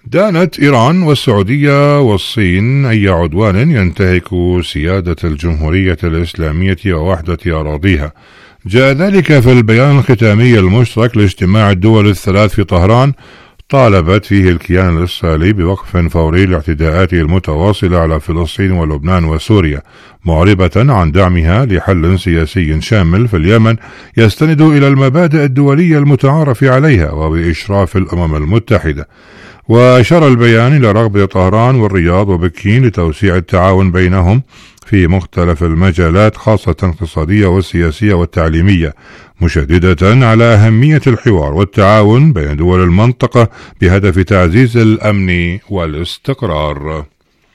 دانت إيران والسعودية والصين أي عدوان ينتهك سيادة الجمهورية الإسلامية ووحدة أراضيها. جاء ذلك في البيان الختامي المشترك لاجتماع الدول الثلاث في طهران، طالبت فيه الكيان الإسرائيلي بوقف فوري لاعتداءاته المتواصلة على فلسطين ولبنان وسوريا، معربة عن دعمها لحل سياسي شامل في اليمن يستند إلى المبادئ الدولية المتعارف عليها وبإشراف الأمم المتحدة. وأشار البيان إلى رغبة طهران والرياض وبكين لتوسيع التعاون بينهم في مختلف المجالات، خاصة الاقتصادية والسياسية والتعليمية، مشددة على أهمية الحوار والتعاون بين دول المنطقة بهدف تعزيز الأمن والاستقرار.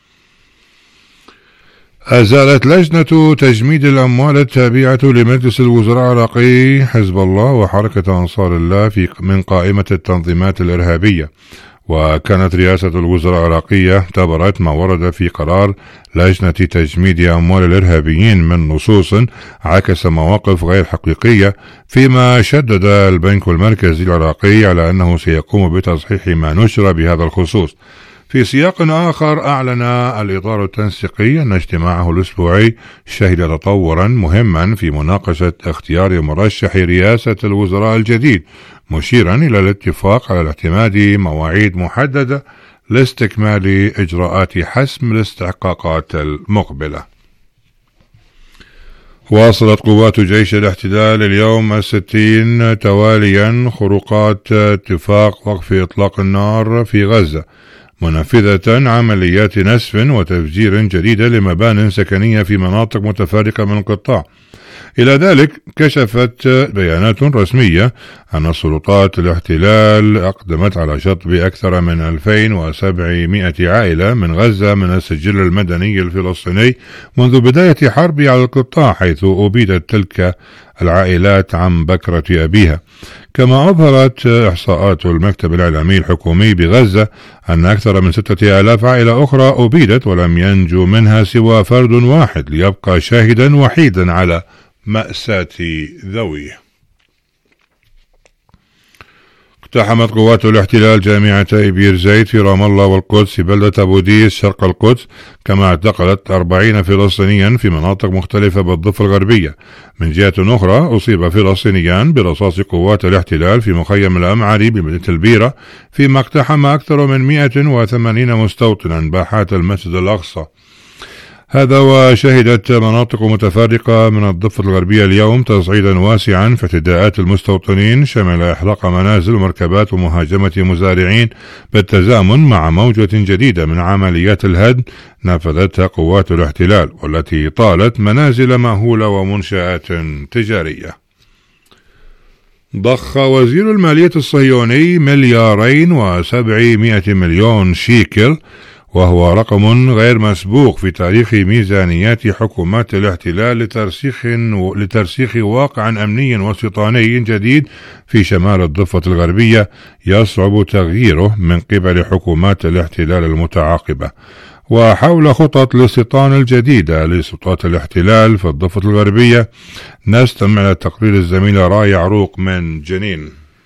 أزالت لجنة تجميد الأموال التابعة لمجلس الوزراء العراقي حزب الله وحركة أنصار الله من قائمة التنظيمات الإرهابية. وكانت رئاسة الوزراء العراقية اعتبرت ما ورد في قرار لجنة تجميد أموال الإرهابيين من نصوص عكس مواقف غير حقيقية، فيما شدد البنك المركزي العراقي على أنه سيقوم بتصحيح ما نشر بهذا الخصوص. في سياق آخر، أعلن الإطار التنسيقي أن اجتماعه الأسبوعي شهد تطورا مهما في مناقشة اختيار مرشح رئاسة الوزراء الجديد، مشيرا إلى الاتفاق على اعتماد مواعيد محددة لاستكمال إجراءات حسم الاستحقاقات المقبلة. واصلت قوات جيش الاحتلال اليوم 60 تواليا خروقات اتفاق وقف إطلاق النار في غزة، منفذة عمليات نسف وتفجير جديدة لمبان سكنية في مناطق متفارقة من القطاع. إلى ذلك، كشفت بيانات رسمية أن السلطات الاحتلال أقدمت على شطب أكثر من 2700 عائلة من غزة من السجل المدني الفلسطيني منذ بداية حرب على القطاع، حيث أبيدت تلك العائلات عن بكرة أبيها. كما أظهرت إحصاءات المكتب الإعلامي الحكومي بغزة أن أكثر من 6000 عائلة أخرى أبيدت، ولم ينجو منها سوى فرد واحد ليبقى شاهدا وحيدا على مأساة ذويه. اقتحمت قوات الاحتلال جامعتي بير زيت في رام الله والقدس في بلدة أبو ديس شرق القدس، كما اعتقلت 40 فلسطينيا في مناطق مختلفة بالضفة الغربية. من جهة أخرى، أصيب فلسطينيان برصاص قوات الاحتلال في مخيم الأمعري بمدينة البيرة، فيما اقتحم أكثر من 180 مستوطنا باحات المسجد الأقصى. هذا وشهدت مناطق متفارقة من الضفة الغربية اليوم تصعيدا واسعا في اعتداءات المستوطنين، شمل إحراق منازل ومركبات ومهاجمة مزارعين، بالتزامن مع موجة جديدة من عمليات الهدم نفذتها قوات الاحتلال، والتي طالت منازل مأهولة ومنشآت تجارية. ضخ وزير المالية الصهيوني 2,700,000,000 شيكل، وهو رقم غير مسبوق في تاريخ ميزانيات حكومات الاحتلال لترسيخ واقع أمني وسلطاني جديد في شمال الضفة الغربية يصعب تغييره من قبل حكومات الاحتلال المتعاقبة. وحول خطط الاستيطان الجديدة لسلطات الاحتلال في الضفة الغربية، نستمع إلى تقرير الزميلة راي عروق من جنين.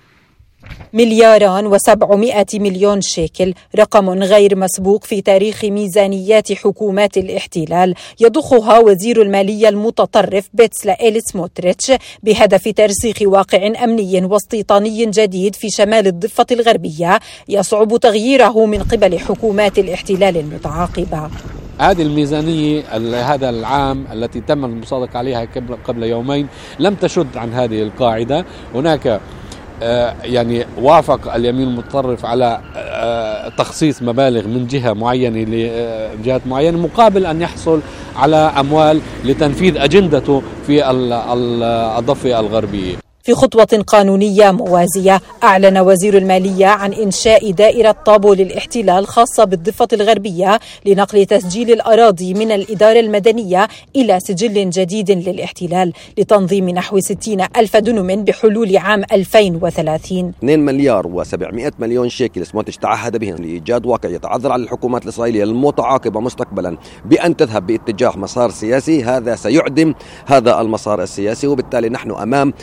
2,700,000,000 شيكل، رقم غير مسبوق في تاريخ ميزانيات حكومات الاحتلال، يضخها وزير المالية المتطرف بيتسلائيل سموتريتش بهدف ترسيخ واقع أمني واستيطاني جديد في شمال الضفة الغربية يصعب تغييره من قبل حكومات الاحتلال المتعاقبة. هذه الميزانية هذا العام التي تم المصادقة عليها قبل يومين لم تشد عن هذه القاعدة. هناك يعني وافق اليمين المتطرف على تخصيص مبالغ من جهة معينة لجهات معينة مقابل أن يحصل على أموال لتنفيذ أجندته في الضفة الغربية. في خطوة قانونية موازية، أعلن وزير المالية عن إنشاء دائرة طابو للاحتلال خاصة بالضفة الغربية لنقل تسجيل الأراضي من الإدارة المدنية إلى سجل جديد للاحتلال لتنظيم نحو 60,000 دنم بحلول عام 2030. 2,700,000,000 شيكل سموتريتش تعهد بهم لإيجاد واقع يتعذر على الحكومات الإسرائيلية المتعاقبة مستقبلا بأن تذهب باتجاه مسار سياسي. هذا سيعدم هذا المسار السياسي، وبالتالي نحن أمام واقع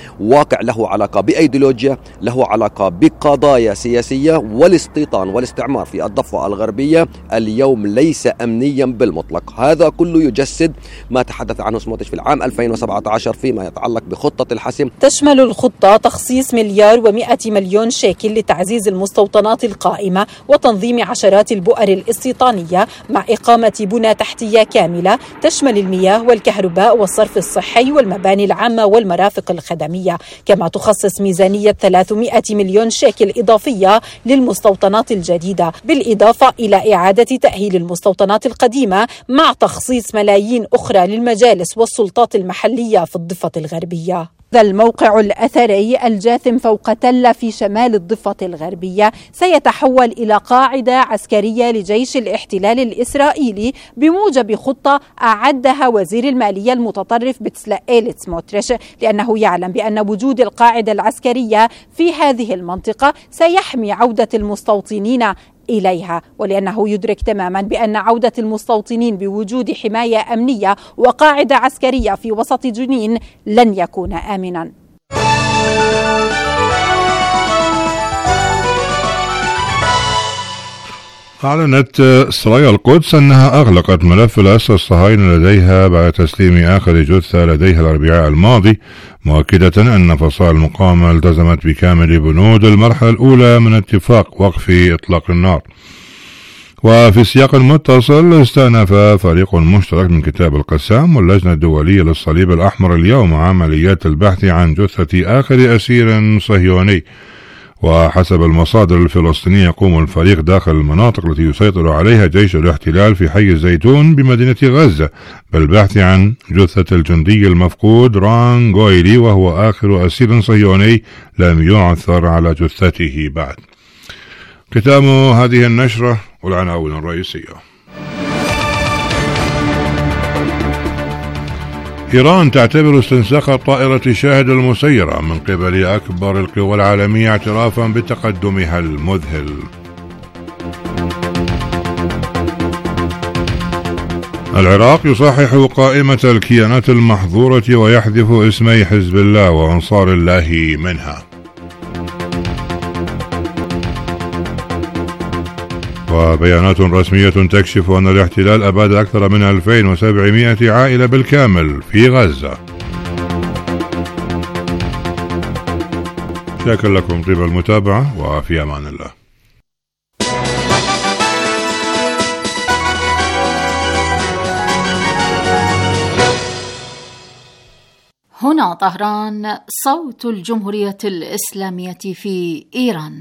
واقع له علاقة بأيديولوجيا، له علاقة بقضايا سياسية، والاستيطان والاستعمار في الضفة الغربية اليوم ليس أمنيا بالمطلق. هذا كله يجسد ما تحدث عنه سموتريتش في العام 2017 فيما يتعلق بخطة الحسم. تشمل الخطة تخصيص 1,100,000,000 شيكل لتعزيز المستوطنات القائمة وتنظيم عشرات البؤر الاستيطانية مع إقامة بنى تحتية كاملة تشمل المياه والكهرباء والصرف الصحي والمباني العامة والمرافق الخدمية، كما تخصص ميزانية 300,000,000 شيكل إضافية للمستوطنات الجديدة، بالإضافة إلى إعادة تأهيل المستوطنات القديمة مع تخصيص ملايين أخرى للمجالس والسلطات المحلية في الضفة الغربية. هذا الموقع الأثري الجاثم فوق تلة في شمال الضفة الغربية سيتحول إلى قاعدة عسكرية لجيش الاحتلال الإسرائيلي بموجب خطة أعدها وزير المالية المتطرف بتسلائيل سموتريتش، لأنه يعلم بأن وجود القاعدة العسكرية في هذه المنطقة سيحمي عودة المستوطنين إليها، ولأنه يدرك تماما بأن عودة المستوطنين بوجود حماية أمنية وقاعدة عسكرية في وسط جنين لن يكون آمنا. أعلنت سرايا القدس أنها أغلقت ملف الأسرى الصهاينة لديها بعد تسليم آخر جثة لديها الأربعاء الماضي، مؤكدة أن فصائل المقاومة التزمت بكامل بنود المرحلة الأولى من اتفاق وقف إطلاق النار. وفي سياق متصل استأنف فريق مشترك من كتاب القسام واللجنة الدولية للصليب الأحمر اليوم عمليات البحث عن جثة آخر أسير صهيوني. وحسب المصادر الفلسطينية يقوم الفريق داخل المناطق التي يسيطر عليها جيش الاحتلال في حي الزيتون بمدينة غزة بالبحث عن جثة الجندي المفقود ران غويلي، وهو آخر أسير صهيوني لم يعثر على جثته بعد. ختام هذه النشرة والعناوين الرئيسية. إيران تعتبر استنساخ طائرة شاهد المسيرة من قبل أكبر القوى العالمية اعترافا بتقدمها المذهل. العراق يصحح قائمة الكيانات المحظورة ويحذف اسمي حزب الله وأنصار الله منها. وبيانات رسمية تكشف أن الاحتلال أباد أكثر من 2700 عائلة بالكامل في غزة. شكرا لكم طيب المتابعة وفي أمان الله. هنا طهران، صوت الجمهورية الإسلامية في إيران.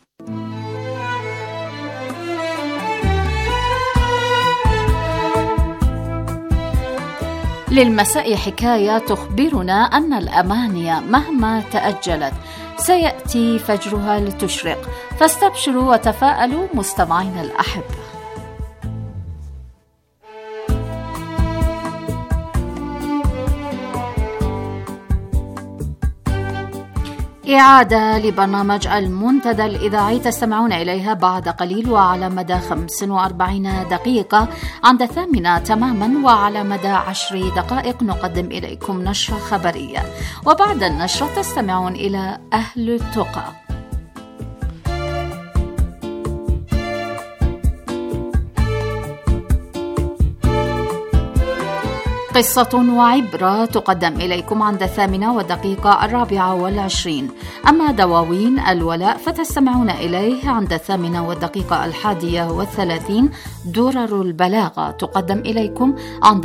للمساء حكاية تخبرنا أن الأماني مهما تأجلت سيأتي فجرها لتشرق، فاستبشروا وتفاءلوا مستمعين الأحبة. إعادة لبرنامج المنتدى الإذاعي تستمعون إليها بعد قليل وعلى مدى 45 دقيقة عند 8 تماما، وعلى مدى 10 دقائق نقدم إليكم نشرة خبرية، وبعد النشرة تستمعون إلى أهل التقى. قصة وعبرة تقدم إليكم عند 8:24. أما دواوين الولاء فتستمعون إليه عند 8:31. درر البلاغة تقدم إليكم عند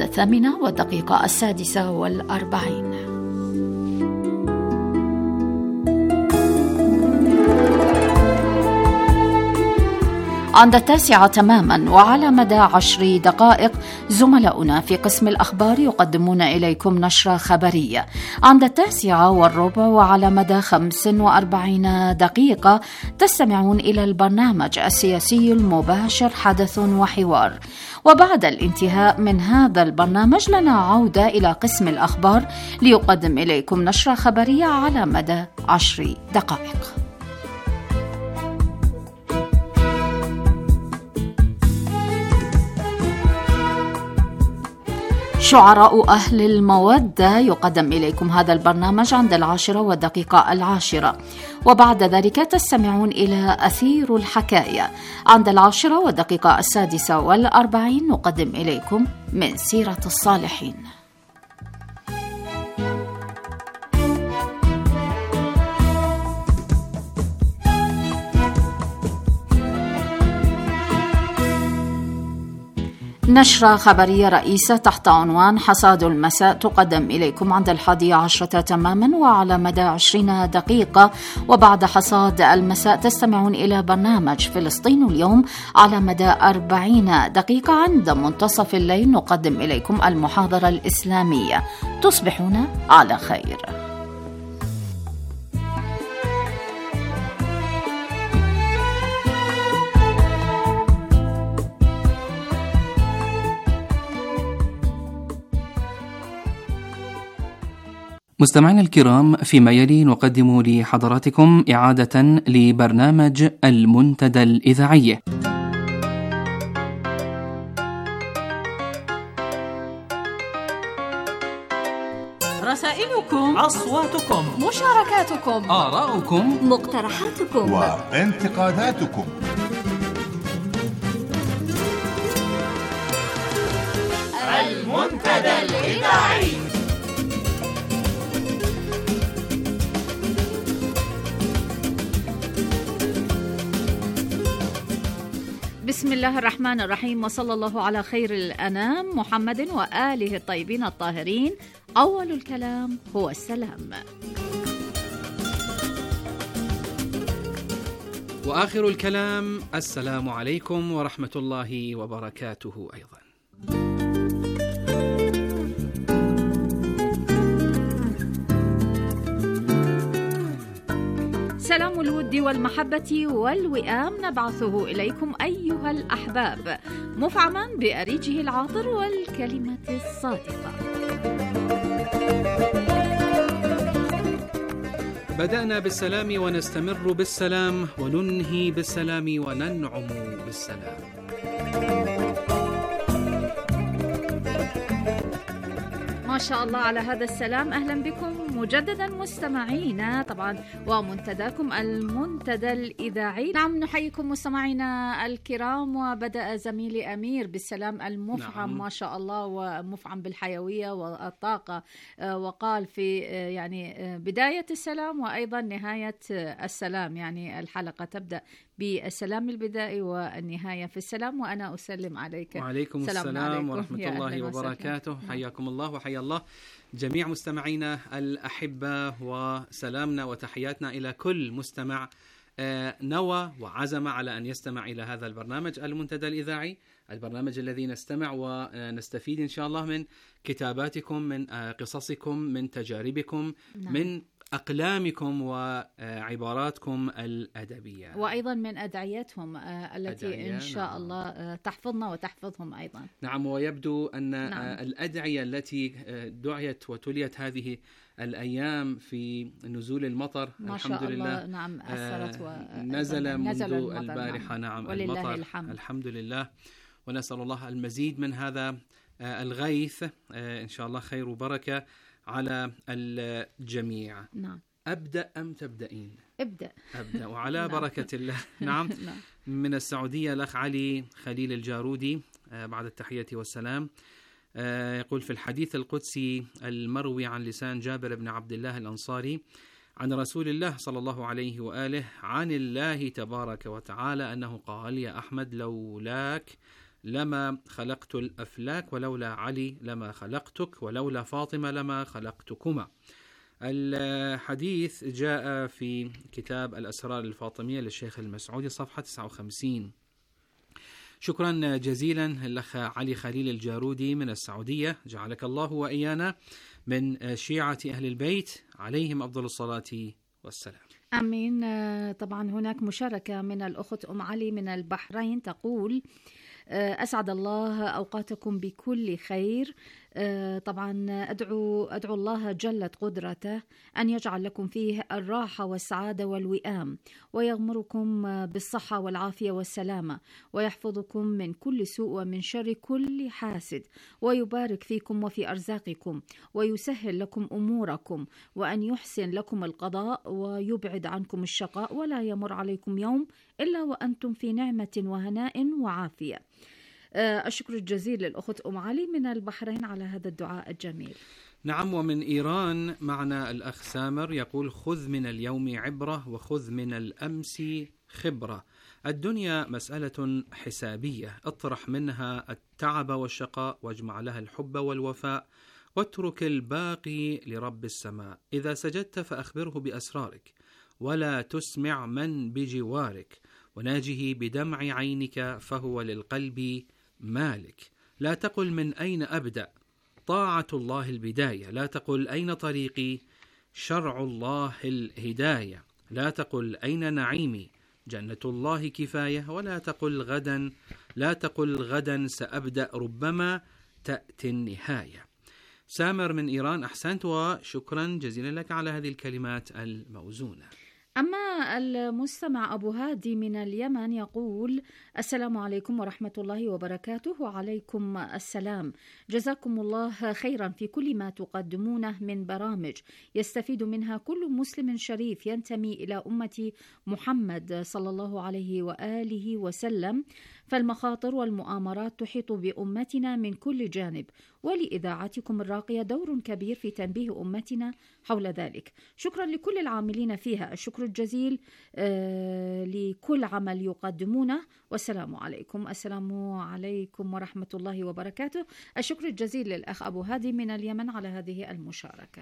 8:46. عند 9 تماما وعلى مدى 10 دقائق زملاؤنا في قسم الأخبار يقدمون إليكم نشرة خبرية. عند 9:15 وعلى مدى 45 دقيقة تستمعون إلى البرنامج السياسي المباشر حدث وحوار. وبعد الانتهاء من هذا البرنامج لنا عودة إلى قسم الأخبار ليقدم إليكم نشرة خبرية على مدى 10 دقائق. شعراء أهل المودة يقدم إليكم هذا البرنامج عند 10:10، وبعد ذلك تستمعون إلى أثير الحكاية. عند 10:46 نقدم إليكم من سيرة الصالحين. نشرة خبرية رئيسة تحت عنوان حصاد المساء تقدم إليكم عند 11 تماما وعلى مدى 20 دقيقة، وبعد حصاد المساء تستمعون إلى برنامج فلسطين اليوم على مدى 40 دقيقة. عند منتصف الليل نقدم إليكم المحاضرة الإسلامية. تصبحون على خير. مستمعينا الكرام، فيما يلي نقدم لحضراتكم إعادة لبرنامج المنتدى الإذاعي. رسائلكم، أصواتكم، مشاركاتكم، آراؤكم، مقترحاتكم وانتقاداتكم. المنتدى الإذاعي. بسم الله الرحمن الرحيم، وصلى الله على خير الأنام محمد وآله الطيبين الطاهرين. أول الكلام هو السلام، وآخر الكلام السلام عليكم ورحمة الله وبركاته. أيضا سلام الود والمحبة والوئام نبعثه إليكم أيها الأحباب، مفعما بأريجه العاطر والكلمة الصادقة. بدأنا بالسلام ونستمر بالسلام وننهي بالسلام وننعم بالسلام. ما شاء الله على هذا السلام. أهلا بكم مجددا مستمعينا طبعا ومنتداكم المنتدى الإذاعي. نعم، نحييكم مستمعينا الكرام. وبدأ زميلي أمير بالسلام المفعم، نعم. ما شاء الله، ومفعم بالحيوية والطاقة، وقال في يعني بداية السلام وأيضا نهاية السلام، يعني الحلقة تبدأ بالسلام البدائي والنهاية في السلام. وأنا أسلم عليك. وعليكم السلام ورحمة الله وبركاته. حياكم الله وحيا الله جميع مستمعينا الأحبة، وسلامنا وتحياتنا إلى كل مستمع نوى وعزم على أن يستمع إلى هذا البرنامج المنتدى الإذاعي، البرنامج الذي نستمع ونستفيد إن شاء الله من كتاباتكم، من قصصكم، من تجاربكم، نعم. من أقلامكم وعباراتكم الأدبية، وأيضا من أدعيتهم التي إن شاء الله تحفظنا وتحفظهم أيضا. نعم، ويبدو أن نعم. الأدعية التي دعيت وتليت هذه الأيام في نزول المطر ما الحمد شاء لله الله. نعم، أثرت نزل منذ البارحة. نعم، المطر الحمد لله، ونسأل الله المزيد من هذا الغيث إن شاء الله، خير وبركة على الجميع. نعم. أبدأ أم تبدأين؟ أبدأ وعلى نعم. بركة الله. نعم. من السعودية الأخ علي خليل الجارودي بعد التحية والسلام يقول: في الحديث القدسي المروي عن لسان جابر بن عبد الله الأنصاري عن رسول الله صلى الله عليه وآله عن الله تبارك وتعالى أنه قال: يا أحمد لولاك لما خلقت الأفلاك، ولولا علي لما خلقتك، ولولا فاطمة لما خلقتكما. الحديث جاء في كتاب الأسرار الفاطمية للشيخ المسعودي صفحة 59. شكرا جزيلا الأخ علي خليل الجارودي من السعودية، جعلك الله وإيانا من شيعة أهل البيت عليهم أفضل الصلاة والسلام. أمين. طبعا هناك مشاركة من الأخت أم علي من البحرين تقول: أسعد الله أوقاتكم بكل خير. طبعا أدعو الله جلت قدرته أن يجعل لكم فيه الراحة والسعادة والوئام، ويغمركم بالصحة والعافية والسلامة، ويحفظكم من كل سوء ومن شر كل حاسد، ويبارك فيكم وفي أرزاقكم، ويسهل لكم أموركم، وأن يحسن لكم القضاء ويبعد عنكم الشقاء، ولا يمر عليكم يوم إلا وأنتم في نعمة وهناء وعافية. الشكر الجزيل للأخت أم علي من البحرين على هذا الدعاء الجميل. نعم. ومن إيران معنا الأخ سامر يقول: خذ من اليوم عبرة وخذ من الأمس خبرة. الدنيا مسألة حسابية، اطرح منها التعب والشقاء واجمع لها الحب والوفاء، واترك الباقي لرب السماء. إذا سجدت فأخبره بأسرارك، ولا تسمع من بجوارك، وناجه بدمع عينك فهو للقلب مالك. لا تقل من أين أبدأ، طاعة الله البداية. لا تقل أين طريقي، شرع الله الهداية. لا تقل أين نعيمي، جنة الله كفاية. لا تقل غدا سأبدأ، ربما تأتي النهاية. سامر من إيران، أحسنت وشكرا جزيلا لك على هذه الكلمات الموزونة. أما المستمع أبو هادي من اليمن يقول: السلام عليكم ورحمة الله وبركاته. وعليكم السلام. جزاكم الله خيرا في كل ما تقدمونه من برامج يستفيد منها كل مسلم شريف ينتمي إلى أمة محمد صلى الله عليه وآله وسلم، فالمخاطر والمؤامرات تحيط بأمتنا من كل جانب، ولإذاعتكم الراقية دور كبير في تنبيه أمتنا حول ذلك. شكرا لكل العاملين فيها، الشكر الجزيل لكل عمل يقدمونه، والسلام عليكم. السلام عليكم ورحمة الله وبركاته. الشكر الجزيل للأخ أبو هادي من اليمن على هذه المشاركة.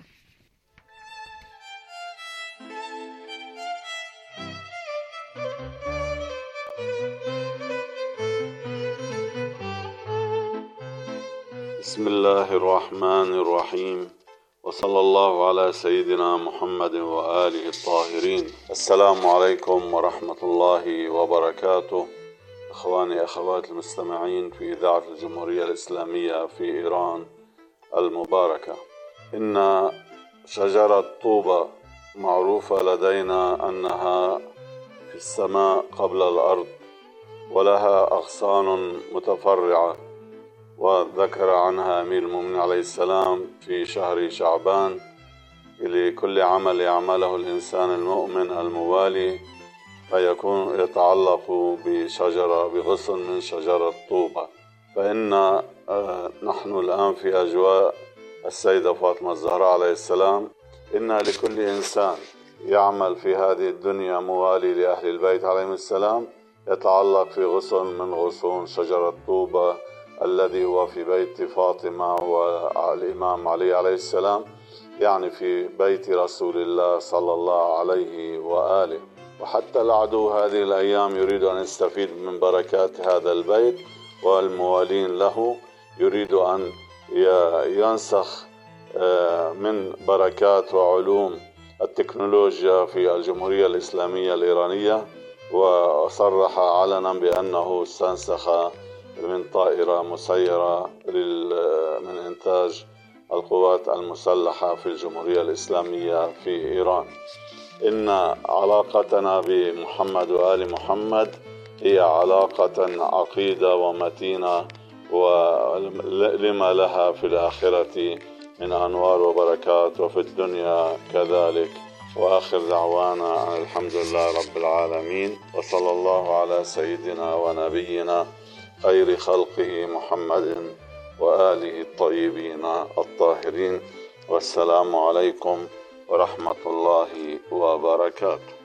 بسم الله الرحمن الرحيم، وصلى الله على سيدنا محمد وآله الطاهرين. السلام عليكم ورحمة الله وبركاته. إخواني أخوات المستمعين في إذاعة الجمهورية الإسلامية في إيران المباركة، إن شجرة طوبة معروفة لدينا أنها في السماء قبل الأرض، ولها أغصان متفرعة، وذكر عنها أمير المؤمنين عليه السلام في شهر شعبان: لكل عمل يعمله الإنسان المؤمن الموالي فيكون يتعلق بغصن من شجرة طوبة. فإن نحن الآن في أجواء السيدة فاطمة الزهراء عليه السلام. إن لكل إنسان يعمل في هذه الدنيا موالي لأهل البيت عليهم السلام يتعلق في غصن من غصون شجرة طوبة الذي هو في بيت فاطمة والإمام علي عليه السلام، يعني في بيت رسول الله صلى الله عليه وآله. وحتى العدو هذه الأيام يريد أن يستفيد من بركات هذا البيت، والموالين له يريد أن ينسخ من بركات وعلوم التكنولوجيا في الجمهورية الإسلامية الإيرانية، وصرح علنا بأنه استنسخ من طائرة مسيرة من إنتاج القوات المسلحة في الجمهورية الإسلامية في إيران. إن علاقتنا بمحمد وآل محمد هي علاقة عقيدة ومتينة، ولما لها في الآخرة من أنوار وبركات، وفي الدنيا كذلك. وآخر دعوانا الحمد لله رب العالمين، وصلى الله على سيدنا ونبينا خير خلقه محمد وآله الطيبين الطاهرين. والسلام عليكم ورحمة الله وبركاته.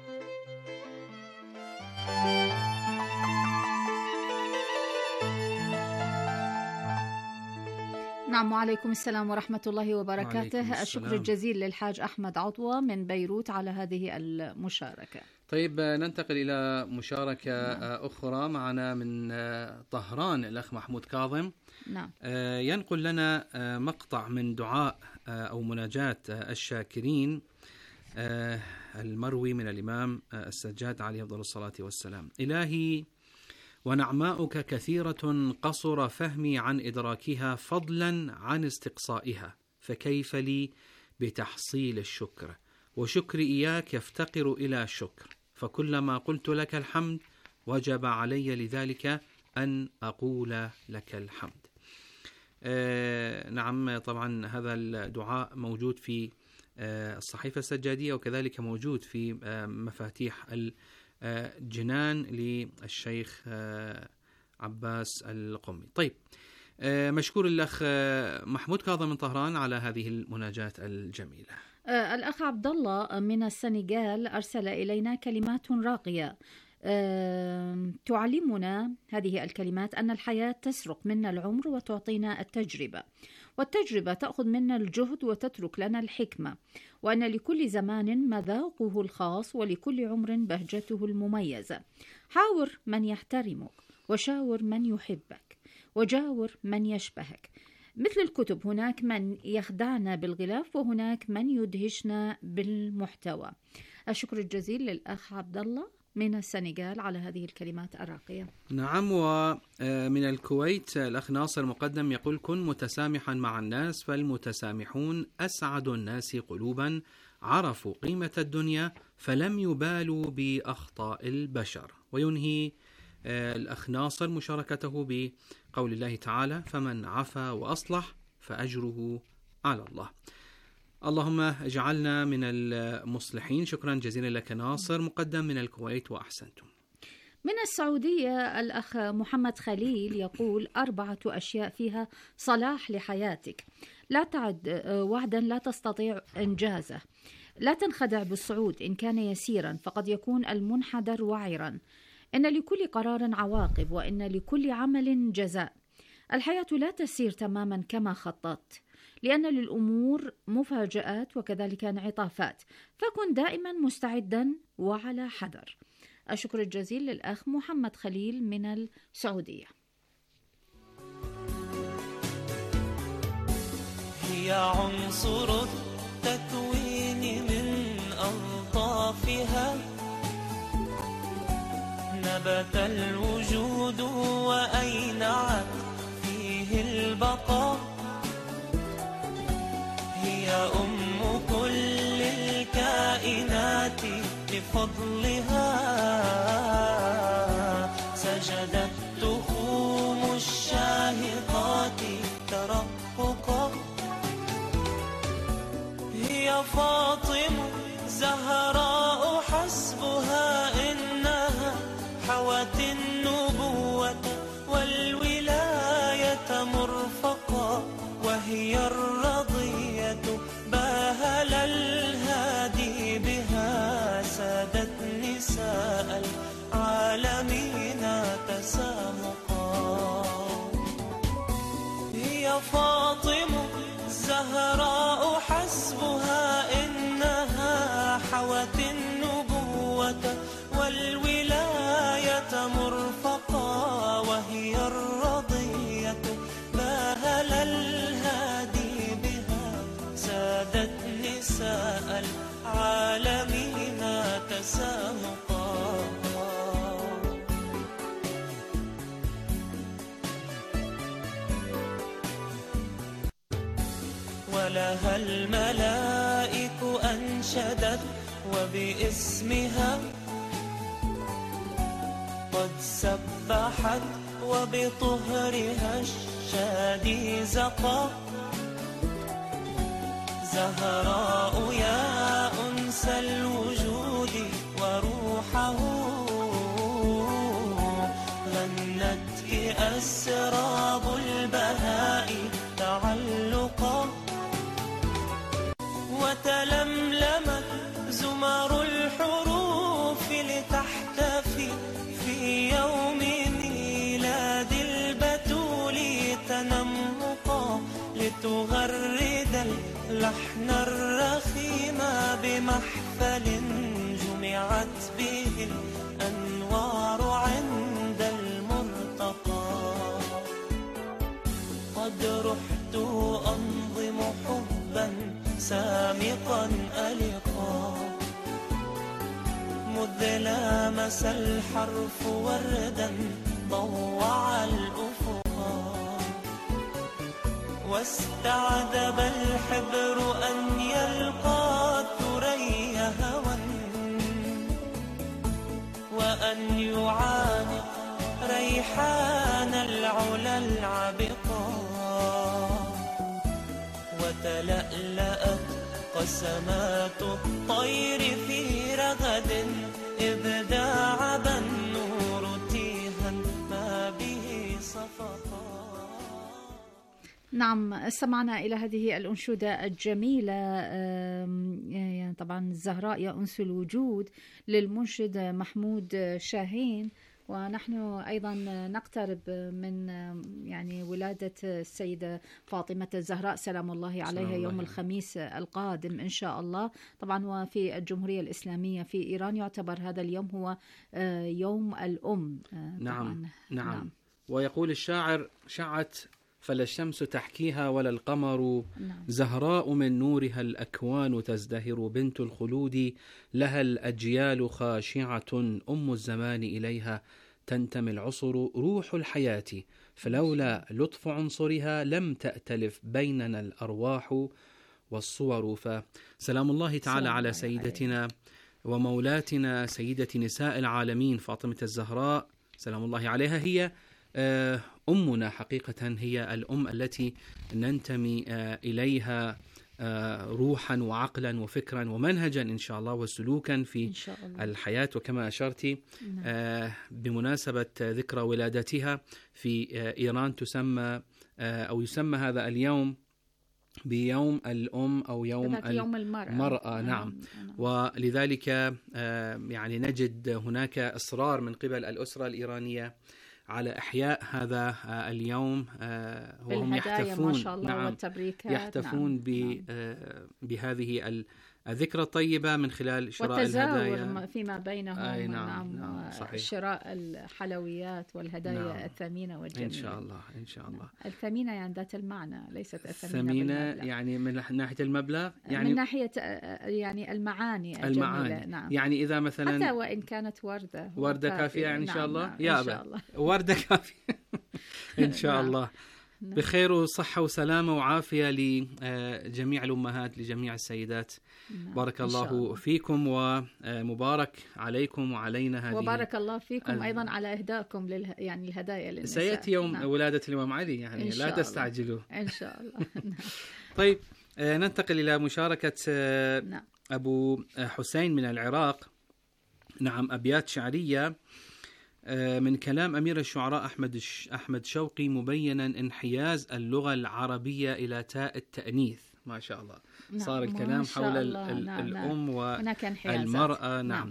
نعم، وعليكم السلام ورحمة الله وبركاته. الشكر الجزيل للحاج أحمد عطوة من بيروت على هذه المشاركة. طيب، ننتقل إلى مشاركة أخرى معنا من طهران. الأخ محمود كاظم نعم ينقل لنا مقطع من دعاء أو مناجاة الشاكرين المروي من الإمام السجاد عليه أفضل الصلاة والسلام: إلهي ونعماؤك كثيرة قصر فهمي عن إدراكها فضلا عن استقصائها، فكيف لي بتحصيل الشكر؟ وشكري إياك يفتقر إلى شكر، فكلما قلت لك الحمد وجب علي لذلك أن أقول لك الحمد. نعم، طبعا هذا الدعاء موجود في الصحيفة السجادية، وكذلك موجود في مفاتيح الجنان للشيخ عباس القمي. طيب، مشكور الأخ محمود كاظم من طهران على هذه المناجاة الجميلة. الأخ عبد الله من السنغال أرسل إلينا كلمات راقية تعلمنا هذه الكلمات أن الحياة تسرق منا العمر وتعطينا التجربة، والتجربة تأخذ منا الجهد وتترك لنا الحكمة، وأن لكل زمان مذاقه الخاص ولكل عمر بهجته المميزة. حاور من يحترمك، وشاور من يحبك، وجاور من يشبهك. مثل الكتب، هناك من يخدعنا بالغلاف وهناك من يدهشنا بالمحتوى. الشكر الجزيل للأخ عبد الله من السنغال على هذه الكلمات الراقية. نعم، ومن الكويت الأخ ناصر مقدم يقول: كن متسامحا مع الناس، فالمتسامحون أسعد الناس قلوبا، عرفوا قيمة الدنيا فلم يبالوا بأخطاء البشر. وينهي الأخ ناصر مشاركته بقول الله تعالى: فمن عفا وأصلح فأجره على الله. اللهم اجعلنا من المصلحين. شكرا جزيلا لك ناصر مقدم من الكويت، وأحسنتم. من السعودية الأخ محمد خليل يقول: 4 أشياء فيها صلاح لحياتك. لا تعد وعدا لا تستطيع إنجازه. لا تنخدع بالصعود إن كان يسيرا، فقد يكون المنحدر وعرا. إن لكل قرار عواقب، وإن لكل عمل جزاء. الحياة لا تسير تماما كما خططت، لأن للأمور مفاجآت وكذلك انعطافات، فكن دائما مستعدا وعلى حذر. الشكر الجزيل للأخ محمد خليل من السعودية. هي عنصر التكوين من ألطافها، نبت الوجود وأينعت فيه البقاء. هي أم كل الكائنات، بفضلها سجدت تخوم الشاهقات ترققا. هي فاطم زهراء حسبها، إنها حوت النبوة والولاية مرفقا. وهي الرضية باهل الهادي بها، سادت نساء العالمين تسامقا. هي فاطم زهراء حسبها، إنها حوت النبوة والولاية مرفقا. وهي الرضية باهل الهادي بها، سادت نساء العالمين تسامقا. ولها الملائك أنشدت وباسمها قد سبحت، وبطهرها الشادي زقا. زهراء يا أنس الوجود وروحه، غنتك أسراب البهاء تعلقا. وتلملمت زمر الحروف لتحتفي في يوم ميلاد البتول تنمقا. لتغرد اللحن الرخيم بمحفل جمعت به الأنوار عند المرتقى. قد رحت أنظم حبا سامقا ألقا، مذ لامس الحرف وردا طوع الأفق واستعذب الحبر أن يلقى الثريا هوى وأن يعانق ريحان العلا العبقا وتلألأت قسمات الطير في رغد إذ داعب النور تيها ما به صفقا. نعم، استمعنا إلى هذه الأنشودة الجميلة، يعني طبعا الزهراء يا أنس الوجود للمنشد محمود شاهين. ونحن أيضا نقترب من يعني ولادة السيدة فاطمة الزهراء سلام الله عليها يوم الخميس القادم إن شاء الله. طبعا وفي الجمهورية الإسلامية في إيران يعتبر هذا اليوم هو يوم الأم. نعم. ويقول الشاعر: شعت فلا الشمس تحكيها ولا القمر، زهراء من نورها الأكوان تزدهر، بنت الخلود لها الأجيال خاشعة، أم الزمان إليها تنتمي العصر، روح الحياة فلولا لطف عنصرها لم تأتلف بيننا الأرواح والصور. فسلام الله تعالى على سيدتنا ومولاتنا سيدة نساء العالمين فاطمة الزهراء سلام الله عليها. هي أمنا حقيقة، هي الأم التي ننتمي إليها روحا وعقلا وفكرا ومنهجا إن شاء الله وسلوكا في الحياة. وكما أشرتي بمناسبة ذكرى ولادتها في إيران تسمى أو يسمى هذا اليوم بيوم الأم أو يوم المرأة. نعم. ولذلك يعني نجد هناك إصرار من قبل الأسرة الإيرانية على إحياء هذا اليوم، وهم يحتفون ما شاء الله والتبريكات، يحتفون بهذه الذكرى الطيبة من خلال شراء الهدايا فيما بينهم. نعم. شراء الحلويات والهدايا الثمينة والجميلة إن شاء الله. الثمينة يعني ذات المعنى، ليست الثمينة يعني من ناحية المبلغ، يعني من ناحية يعني المعاني الجميلة. نعم. يعني إذا مثلا حتى وإن كانت وردة كافية يعني إن شاء الله. نعم. يا أبا وردة كافية إن شاء الله. بخير وصحة وسلامة وعافية لجميع الأمهات، لجميع السيدات. بارك الله فيكم ومبارك عليكم وعلينا هذه. وبارك الله فيكم أيضا على إهدائكم يعني الهدايا للنساء. سيأتي يوم ولادة الإمام علي، يعني لا تستعجلوا إن شاء الله. طيب ننتقل إلى مشاركة أبو حسين من العراق. نعم، أبيات شعرية من كلام أمير الشعراء أحمد شوقي، مبينا انحياز اللغة العربية إلى تاء التأنيث. ما شاء الله. صار الكلام حول الأم والمرأة. نعم.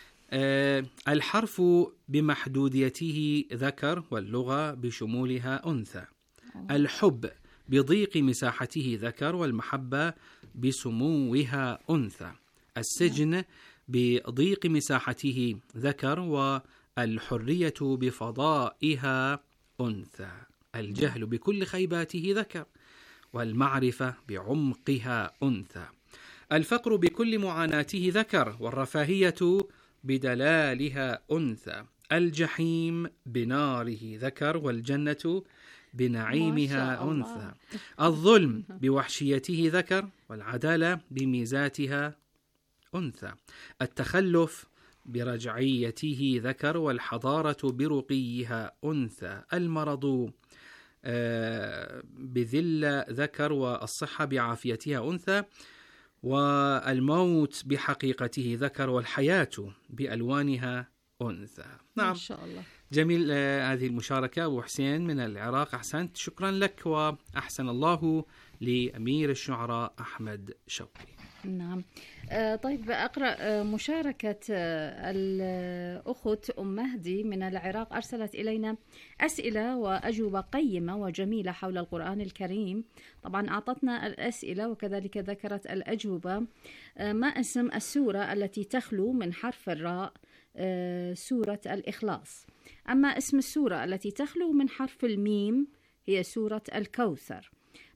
الحرف بمحدوديته ذكر، واللغة بشمولها أنثى. الحب بضيق مساحته ذكر، والمحبة بسموها أنثى. السجن بضيق مساحته ذكر، والحرية بفضائها أنثى. الجهل بكل خيباته ذكر، والمعرفة بعمقها أنثى. الفقر بكل معاناته ذكر، والرفاهية بدلالها أنثى. الجحيم بناره ذكر، والجنة بنعيمها أنثى. الظلم بوحشيته ذكر، والعدالة بميزاتها أنثى. التخلف برجعيته ذكر، والحضارة برقيها أنثى. المرض بذل ذكر، والصحة بعافيتها أنثى. والموت بحقيقته ذكر، والحياة بألوانها أنثى. نعم، ما شاء الله. جميل هذه المشاركة. أبو حسين من العراق، أحسنت، شكرا لك، وأحسن الله لأمير الشعراء أحمد شوقي. نعم. طيب أقرأ مشاركة الأخت أم مهدي من العراق. أرسلت إلينا أسئلة وأجوبة قيمة وجميلة حول القرآن الكريم. طبعا أعطتنا الأسئلة وكذلك ذكرت الأجوبة. ما اسم السورة التي تخلو من حرف الراء؟ سورة الإخلاص. أما اسم السورة التي تخلو من حرف الميم هي سورة الكوثر.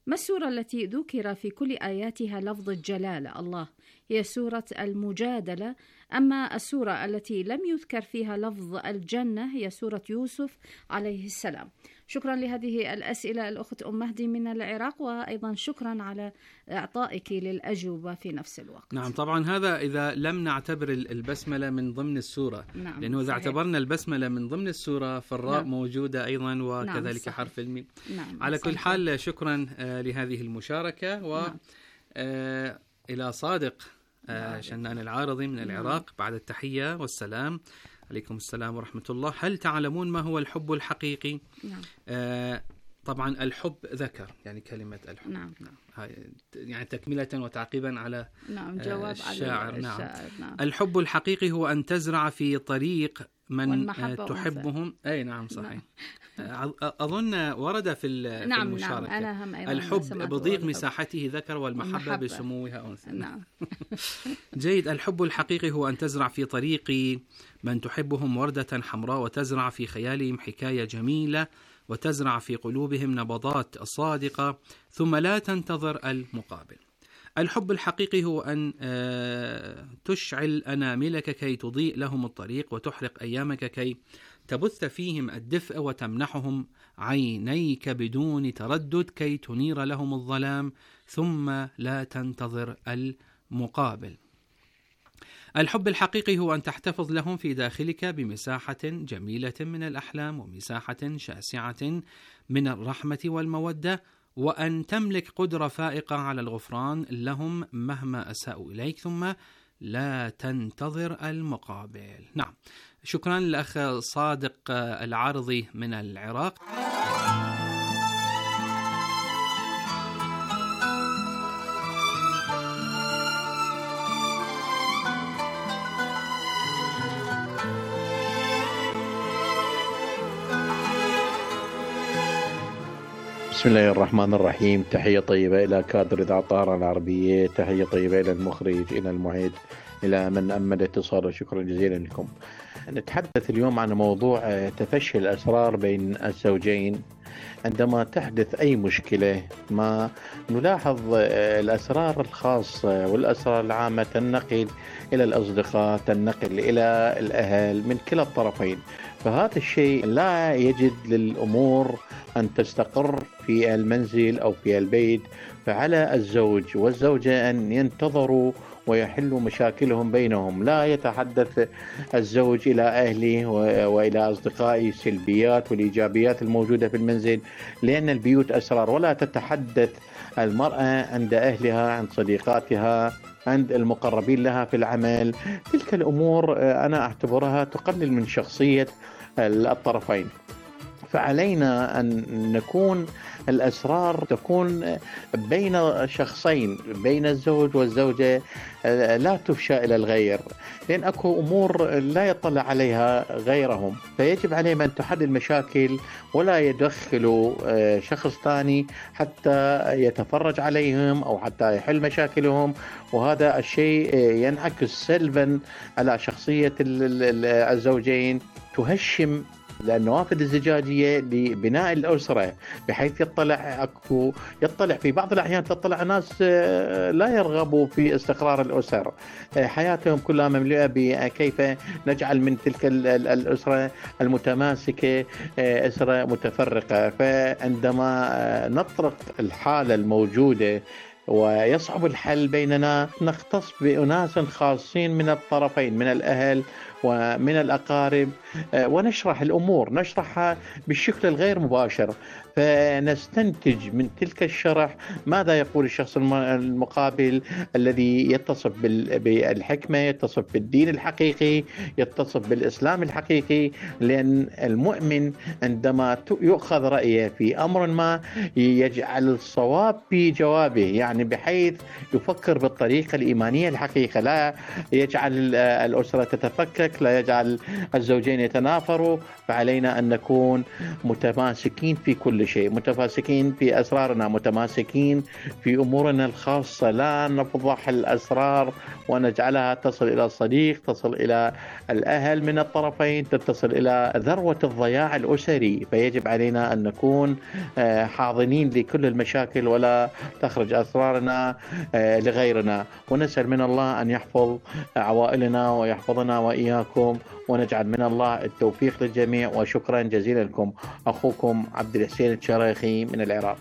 ما السورة التي ذكر في كل آياتها لفظ الجلالة الله؟ هي سورة المجادلة. أما السورة التي لم يذكر فيها لفظ الجنة هي سورة يوسف عليه السلام. شكرا لهذه الأسئلة الأخت أم مهدي من العراق، وأيضا شكرا على إعطائك للأجوبة في نفس الوقت. نعم طبعا هذا إذا لم نعتبر البسملة من ضمن السورة. نعم. لأنه إذا اعتبرنا البسملة من ضمن السورة فالراء نعم. موجودة أيضا وكذلك نعم. حرف الميم. نعم. على كل حال شكرا لهذه المشاركة. و إلى صادق شنان العارضي من العراق بعد التحية والسلام. عليكم السلام ورحمة الله. هل تعلمون ما هو الحب الحقيقي؟ نعم. طبعا الحب ذكر، يعني كلمة الحب. نعم. يعني تكملة وتعقيبا على جواب الشاعر. على نعم. نعم. الحب الحقيقي هو أن تزرع في طريق من تحبهم. أي نعم صحيح. أظن ورد في المشاركة. نعم. أنا هم الحب بضيق مساحته ذكر والمحبة بسموها أنثى. نعم. جيد. الحب الحقيقي هو أن تزرع في طريق من تحبهم وردة حمراء، وتزرع في خيالهم حكاية جميلة، وتزرع في قلوبهم نبضات صادقة، ثم لا تنتظر المقابل. الحب الحقيقي هو أن تشعل أناملك كي تضيء لهم الطريق، وتحرق أيامك كي تبث فيهم الدفء، وتمنحهم عينيك بدون تردد كي تنير لهم الظلام، ثم لا تنتظر المقابل. الحب الحقيقي هو أن تحتفظ لهم في داخلك بمساحة جميلة من الأحلام، ومساحة شاسعة من الرحمة والمودة، وأن تملك قدرة فائقة على الغفران لهم مهما أساءوا إليك، ثم لا تنتظر المقابل. نعم. شكرا للأخ صادق العارضي من العراق. بسم الله الرحمن الرحيم. تحية طيبة إلى كادر إذاعة الطائرة العربية، تحية طيبة إلى المخرج، إلى المعد، إلى من أمن الاتصال، وشكرا جزيلا لكم. نتحدث اليوم عن موضوع تفشي الأسرار بين الزوجين. عندما تحدث أي مشكلة ما نلاحظ الأسرار الخاصة والأسرار العامة تنقل إلى الأصدقاء، تنقل إلى الأهل من كلا الطرفين. فهذا الشيء لا يجد للأمور أن تستقر في المنزل أو في البيت. فعلى الزوج والزوجة أن ينتظروا ويحلوا مشاكلهم بينهم. لا يتحدث الزوج إلى أهله وإلى أصدقائه السلبيات والإيجابيات الموجودة في المنزل، لأن البيوت أسرار. ولا تتحدث المرأة عند أهلها، عند صديقاتها، عند المقربين لها في العمل. تلك الأمور أنا أعتبرها تقلل من شخصية الطرفين. فعلينا أن نكون الأسرار تكون بين شخصين، بين الزوج والزوجة، لا تفشى إلى الغير، لأن أكو أمور لا يطلع عليها غيرهم. فيجب عليهم أن تحل المشاكل ولا يدخلوا شخص ثاني حتى يتفرج عليهم أو حتى يحل مشاكلهم. وهذا الشيء ينعكس سلبا على شخصية الزوجين، تهشم النوافذ الزجاجية لبناء الأسرة، بحيث يطلع في بعض الأحيان تطلع ناس لا يرغبوا في استقرار الأسر، حياتهم كلها مملوءة بكيف نجعل من تلك الأسرة المتماسكة أسرة متفرقة. فعندما نطرق الحالة الموجودة ويصعب الحل بيننا، نختص بأناس خاصين من الطرفين، من الأهل ومن الأقارب، ونشرح الأمور، نشرحها بالشكل الغير مباشر، فنستنتج من تلك الشرح ماذا يقول الشخص المقابل الذي يتصف بالحكمة، يتصف بالدين الحقيقي، يتصف بالإسلام الحقيقي. لأن المؤمن عندما يؤخذ رأيه في أمر ما يجعل الصواب في جوابه، يعني بحيث يفكر بالطريقة الإيمانية الحقيقة، لا يجعل الأسرة تتفكك الشك لا يجعل الزوجين يتنافروا، فعلينا أن نكون متماسكين في كل شيء، متماسكين في أسرارنا، متماسكين في أمورنا الخاصة، لا نفضح الأسرار ونجعلها تصل إلى الصديق، تصل إلى الأهل من الطرفين، تتصل إلى ذروة الضياع الأسري. فيجب علينا أن نكون حاضنين لكل المشاكل ولا تخرج أسرارنا لغيرنا، ونسأل من الله أن يحفظ عوائلنا ويحفظنا وإياكم، ونجعل من الله التوفيق للجميع. وشكرا جزيلا لكم. أخوكم عبد الحسين الشريخي من العراق.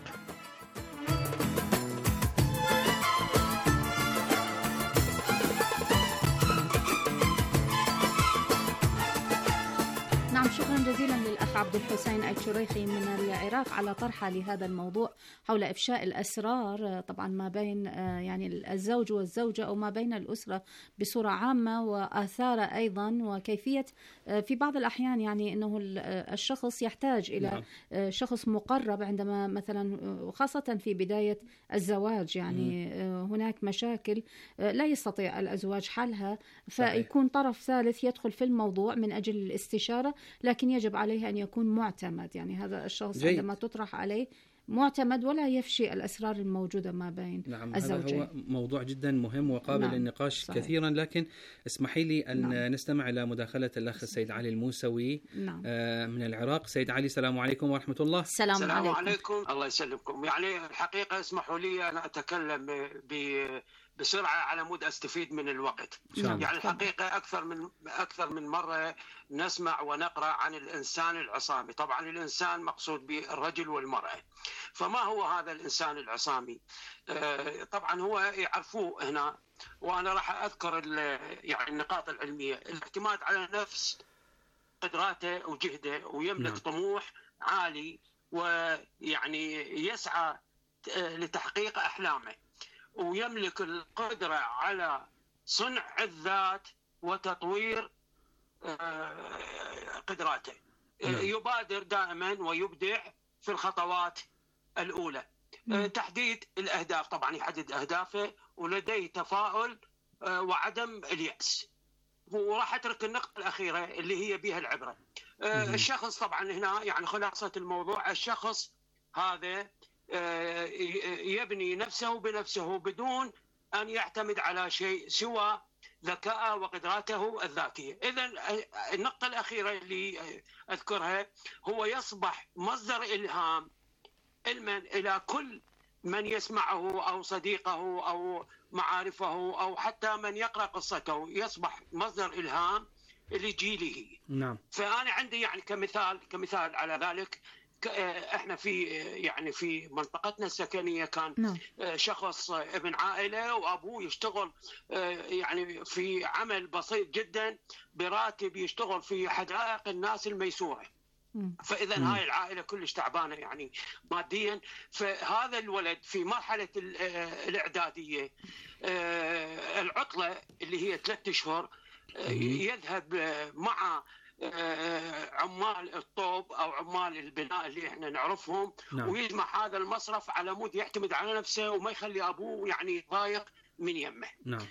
شكرا جزيلا للأخ عبد الحسين الشريخي من العراق على طرحه لهذا الموضوع حول إفشاء الأسرار طبعا ما بين يعني الزوج والزوجة أو ما بين الأسرة بصورة عامة، وآثاره أيضا، وكيفية في بعض الأحيان يعني أنه الشخص يحتاج إلى شخص مقرب عندما مثلا، خاصة في بداية الزواج، يعني هناك مشاكل لا يستطيع الأزواج حلها، فيكون طرف ثالث يدخل في الموضوع من أجل الاستشارة، لكن يجب عليه أن يكون معتمد، يعني هذا الشخص عندما تطرح عليه معتمد ولا يفشي الأسرار الموجودة ما بين الزوجين. هذا هو موضوع جدا مهم وقابل للنقاش كثيرا، لكن اسمحي لي أن نستمع إلى مداخلة الأخ السيد علي الموسوي من العراق. سيد علي، السلام عليكم ورحمة الله. السلام عليكم. الله يسلمكم. يعني الحقيقة اسمحوا لي أنا أتكلم بسرعة على مود أستفيد من الوقت. يعني الحقيقة أكثر من مرة نسمع ونقرأ عن الإنسان العصامي. طبعا الإنسان مقصود بالرجل والمرأة. فما هو هذا الإنسان العصامي؟ طبعا هو يعرفوه هنا، وأنا راح أذكر يعني النقاط العلمية. الاعتماد على نفس قدراته وجهده، ويملك طموح عالي، ويعني يسعى لتحقيق أحلامه، ويملك القدرة على صنع الذات وتطوير قدراته. يبادر دائما ويبدع في الخطوات الأولى. تحديد الأهداف، طبعا يحدد أهدافه، ولديه تفاؤل وعدم اليأس. وراح أترك النقطة الأخيرة اللي هي بها العبرة. الشخص طبعا هنا يعني خلاصة الموضوع، الشخص هذا يبني نفسه بنفسه بدون أن يعتمد على شيء سوى ذكاءه وقدراته الذاتية. إذن النقطة الأخيرة اللي أذكرها، هو يصبح مصدر إلهام إلى كل من يسمعه أو صديقه أو معارفه أو حتى من يقرأ قصته، يصبح مصدر إلهام لجيله. نعم. فأنا عندي يعني كمثال على ذلك، احنا في منطقتنا السكنيه كان شخص ابن عائله، وابوه يشتغل يعني في عمل بسيط جدا براتب، يشتغل في حدائق الناس الميسوره. فاذا هاي العائله كلش تعبانه يعني ماديا. فهذا الولد في مرحله الاعداديه، العطله اللي هي 3 أشهر، يذهب مع عمال الطوب او عمال البناء اللي احنا نعرفهم، ويجمع هذا المصرف على مود يعتمد على نفسه وما يخلي ابوه يعني يضايق من يمه.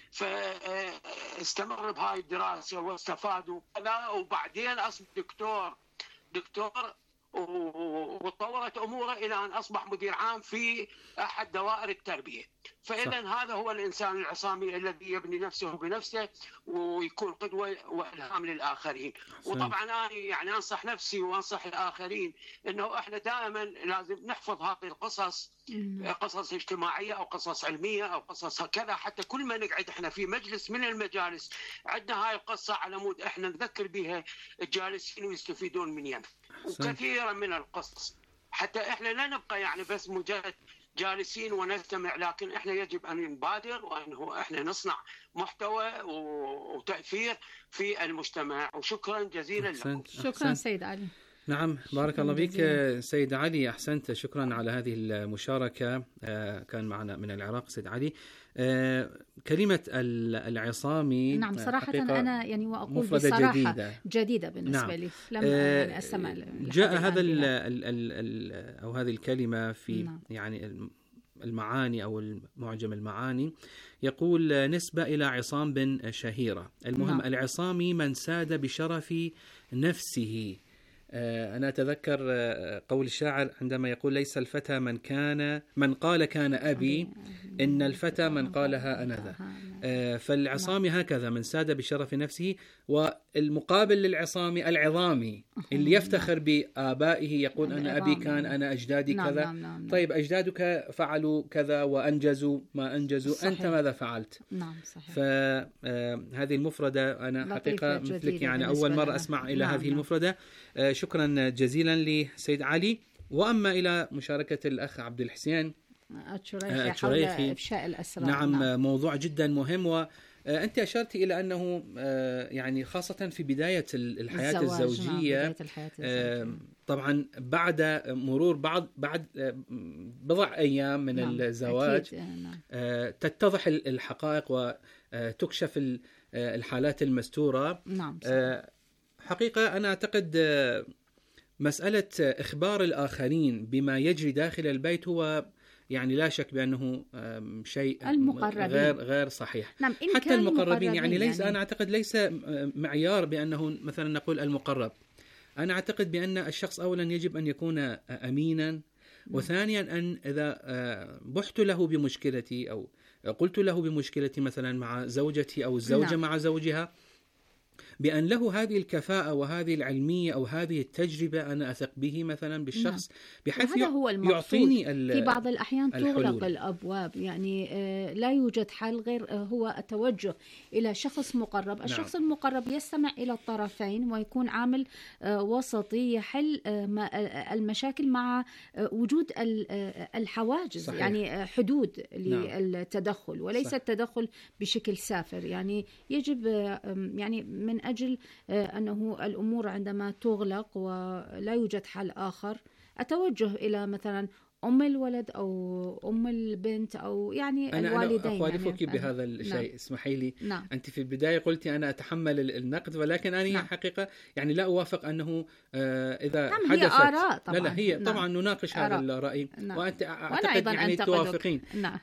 فاستمر بهاي الدراسه واستفادوا كذا، وبعدين اصبح دكتور وتطورت اموره الى ان اصبح مدير عام في احد دوائر التربيه. فاذا هذا هو الانسان العصامي الذي يبني نفسه بنفسه ويكون قدوه والهام للاخرين. وطبعا انا يعني انصح نفسي وانصح الاخرين انه احنا دائما لازم نحفظ هذه القصص، قصص اجتماعيه او قصص علميه او قصص كذا، حتى كل ما نقعد احنا في مجلس من المجالس عندنا هاي القصه على مود احنا نذكر بها الجالسين ويستفيدون من يمه. وكثيرا من القصص حتى احنا لا نبقى يعني بس مجرد جالسين ونستمع، لكن احنا يجب ان نبادر وان احنا نصنع محتوى وتأثير في المجتمع. وشكرا جزيلا لكم. شكرا سيد علي. نعم، بارك الله بك سيد علي، أحسنت، شكرا على هذه المشاركة. كان معنا من العراق سيد علي. كلمة العصامي، نعم صراحة أنا يعني وأقول بصراحة جديدة بالنسبة لي، لم يعني أسمع. جاء هذا أو هذه الكلمة في يعني المعاني أو المعجم المعاني، يقول نسبة إلى عصام بن شهيرة. المهم العصامي من ساد بشرف نفسه. أنا أتذكر قول الشاعر عندما يقول ليس الفتى من قال كان أبي، إن الفتى من قالها أنا ذا. فالعصامي هكذا من ساد بشرف نفسه. والمقابل للعصامي العظامي اللي يفتخر بآبائه، يقول أنا أبي كان، أنا أجدادي كذا. طيب أجدادك فعلوا كذا وأنجزوا ما أنجزوا، أنت ماذا فعلت؟ نعم صحيح. فهذه المفردة أنا حقيقة مثلك يعني أول مرة أسمع إلى هذه المفردة. شكرا جزيلا لسيد علي. وأما إلى مشاركة الأخ عبد الحسين الشريخي حول إفشاء الأسرار. نعم موضوع جدا مهم، وأنت أشرت إلى أنه يعني خاصة في بداية الحياة الزوجية، طبعا بعد مرور بعد بضع أيام من الزواج تتضح الحقائق وتكشف الحالات المستورة. نعم حقيقة أنا أعتقد مسألة إخبار الآخرين بما يجري داخل البيت هو يعني لا شك بأنه شيء غير صحيح. نعم حتى المقربين يعني ليس يعني أنا أعتقد ليس معيار بأنه مثلا نقول المقرب. أنا أعتقد بأن الشخص أولا يجب أن يكون أمينا، وثانيا أن إذا بحت له بمشكلتي أو قلت له بمشكلتي مثلا مع زوجتي أو الزوجة مع زوجها، بأن له هذه الكفاءة وهذه العلمية أو هذه التجربة، أنا أثق به مثلا بالشخص بحيث يعطيني في بعض الأحيان تغلق الأبواب، يعني لا يوجد حل غير هو التوجه إلى شخص مقرب. الشخص المقرب يستمع إلى الطرفين ويكون عامل وسطي يحل المشاكل مع وجود الحواجز. صحيح. يعني حدود للتدخل وليس التدخل بشكل سافر. يعني يجب يعني من أجل أنه الأمور عندما تغلق ولا يوجد حل آخر، التوجه إلى مثلا أم الولد أو أم البنت أو يعني الوالدين. أنا أخالفك يعني بهذا الشيء. اسمحي لي. أنت في البداية قلتي أنا أتحمل النقد، ولكن أنا حقيقة يعني لا أوافق أنه إذا حدثت هي آراء طبعا. لا هي طبعا نناقش هذا الرأي، وأنت أعتقد يعني توافقين.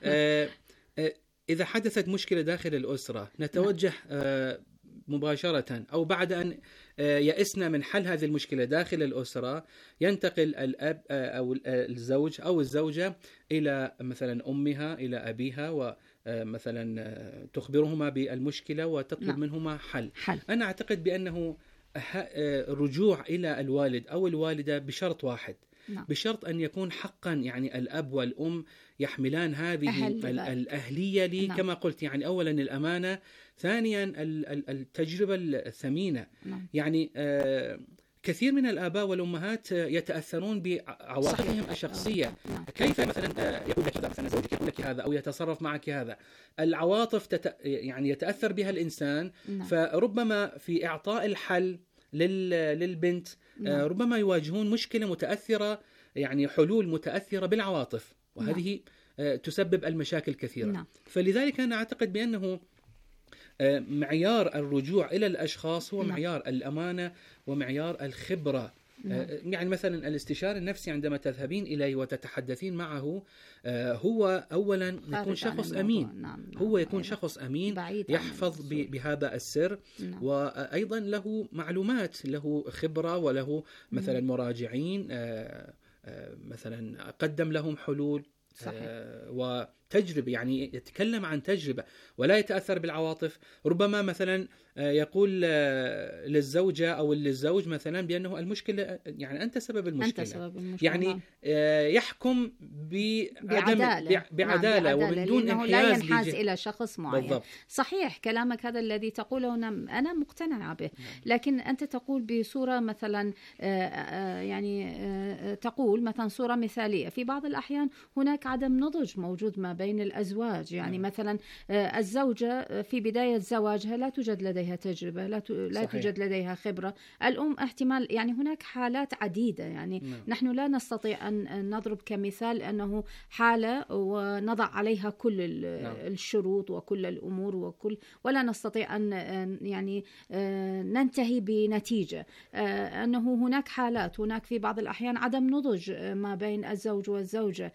إذا حدثت مشكلة داخل الأسرة نتوجه مباشرة أو بعد أن يئسنا من حل هذه المشكلة داخل الأسرة، ينتقل الأب أو الزوج أو الزوجة إلى مثلا أمها إلى أبيها، ومثلا تخبرهما بالمشكلة وتطلب منهما حل. أنا أعتقد بأنه الرجوع إلى الوالد أو الوالدة بشرط واحد، بشرط أن يكون حقا يعني الأب والأم يحملان هذه الأهلية لي كما قلت، يعني أولا الأمانة، ثانيا التجربة الثمينة. يعني كثير من الآباء والأمهات يتأثرون بعواطفهم الشخصية. كيف مثلا يقول لك هذا، مثلا زوجك يقول لك هذا أو يتصرف معك هذا، العواطف يعني يتأثر بها الإنسان. فربما في إعطاء الحل للبنت ربما يواجهون مشكلة متأثرة، يعني حلول متأثرة بالعواطف، وهذه تسبب المشاكل كثيرة. فلذلك أنا أعتقد بأنه معيار الرجوع إلى الأشخاص هو معيار الأمانة ومعيار الخبرة. يعني مثلا الاستشاري النفسي عندما تذهبين إليه وتتحدثين معه هو أولا يكون شخص أمين. هو يكون شخص أمين يحفظ بهذا السر، وأيضا له معلومات، له خبرة، وله مثلا مراجعين مثلا قدم لهم حلول. وتجربة، يعني يتكلم عن تجربة ولا يتأثر بالعواطف. ربما مثلا يقول للزوجة أو للزوج مثلا بأنه المشكلة يعني أنت سبب المشكلة. يعني يحكم بعدالة ومن دون لا ينحاز إلى شخص معين. بالضبط. صحيح كلامك هذا الذي تقوله أنا مقتنعة به، لكن أنت تقول بصورة مثلا يعني تقول مثلا صورة مثالية. في بعض الأحيان هناك عدم نضج موجود ما بين الأزواج. يعني مثلا الزوجة في بداية زواجها لا توجد لديها تجربة، لا توجد لديها خبرة. الأم احتمال، يعني هناك حالات عديدة، يعني نحن لا نستطيع أن نضرب كمثال أنه حالة ونضع عليها كل الشروط وكل الأمور ولا نستطيع أن يعني ننتهي بنتيجة. أنه هناك حالات، هناك في بعض الأحيان عدم نضج ما بين الزوج والزوجة،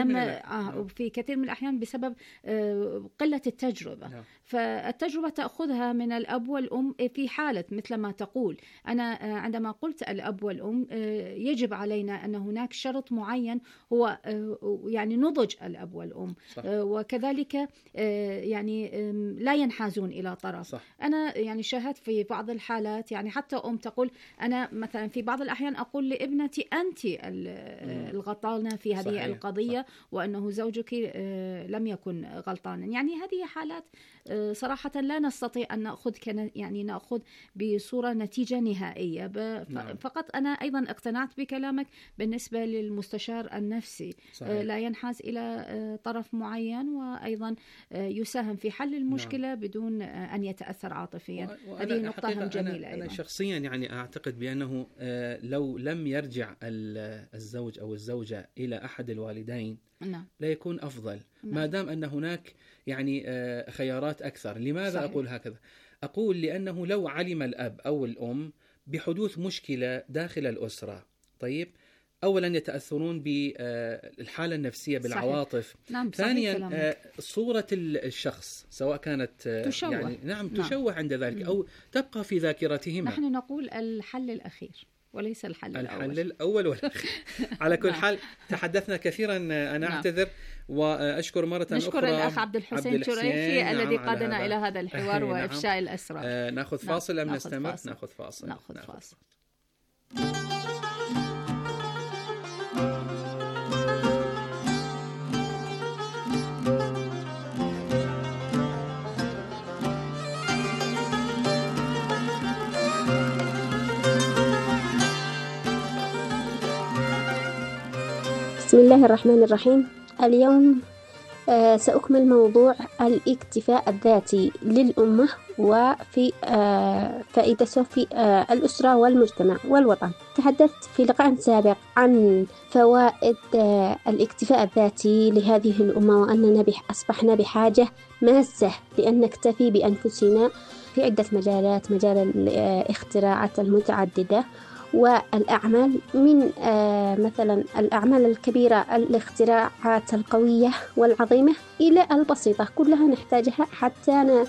في كثير من الأحيان بسبب قلة التجربة. فالتجربة تأخذها من الأب والأم في حالة مثل ما تقول. أنا عندما قلت الأب والأم يجب علينا أن هناك شرط معين هو يعني نضج الأب والأم، وكذلك يعني لا ينحازون إلى طرف. أنا يعني شاهدت في بعض الحالات، يعني حتى أم تقول أنا مثلا في بعض الأحيان أقول لابنتي أنت الغلطانة في هذه القضية، وأنه زوجك لم يكن غلطانا. يعني هذه حالات صراحة لا نستطيع أن نأخذ بصورة نتيجة نهائية. فقط أنا أيضا اقتنعت بكلامك بالنسبة للمستشار النفسي. لا ينحاز إلى طرف معين، وأيضا يساهم في حل المشكلة بدون أن يتأثر عاطفيا. هذه نقطة جميلة. أنا شخصيا يعني أعتقد بأنه لو لم يرجع الزوج أو الزوجة إلى أحد الوالدين لا يكون أفضل، ما دام أن هناك يعني خيارات أكثر. لماذا أقول هكذا؟ أقول لأنه لو علم الأب أو الأم بحدوث مشكلة داخل الأسرة، طيب أولا يتأثرون بالحالة النفسية بالعواطف. ثانيا صورة الشخص سواء كانت تشوه عند ذلك أو تبقى في ذاكرتهما. نحن نقول الحل الأخير وليس الحل الأول والأخير. على كل حال تحدثنا كثيرا، أنا أعتذر وأشكر مرة أخرى. نشكر الأخ عبد الحسين تريفي الذي قادنا إلى هذا الحوار وإفشاء الأسرار. نأخذ فاصل أم نستمر؟ نأخذ فاصل. بسم الله الرحمن الرحيم. اليوم سأكمل موضوع الاكتفاء الذاتي للأمة وفي فائدته في الأسرة والمجتمع والوطن. تحدثت في لقاء سابق عن فوائد الاكتفاء الذاتي لهذه الأمة، وأننا أصبحنا بحاجة ماسة لأن نكتفي بأنفسنا في عدة مجالات، مجال الاختراعات المتعددة والأعمال، من مثلا الأعمال الكبيرة، الاختراعات القوية والعظيمة، إلى البسيطة كلها نحتاجها حتى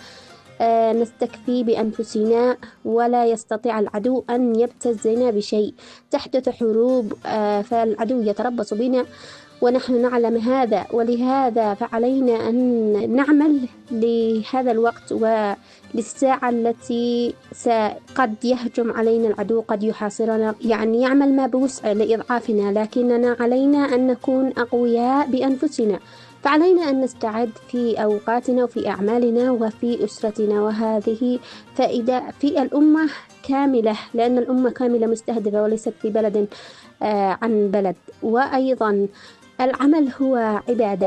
نستكفي بأنفسنا ولا يستطيع العدو أن يبتزنا بشيء. تحدث حروب فالعدو يتربص بنا ونحن نعلم هذا، ولهذا فعلينا أن نعمل لهذا الوقت وللساعة التي قد يهجم علينا العدو، قد يحاصرنا، يعني يعمل ما بوسع لإضعافنا، لكننا علينا أن نكون أقوياء بأنفسنا. فعلينا أن نستعد في أوقاتنا وفي أعمالنا وفي أسرتنا، وهذه فائدة في الأمة كاملة، لأن الأمة كاملة مستهدفة وليست في بلد عن بلد. وأيضا العمل هو عبادة،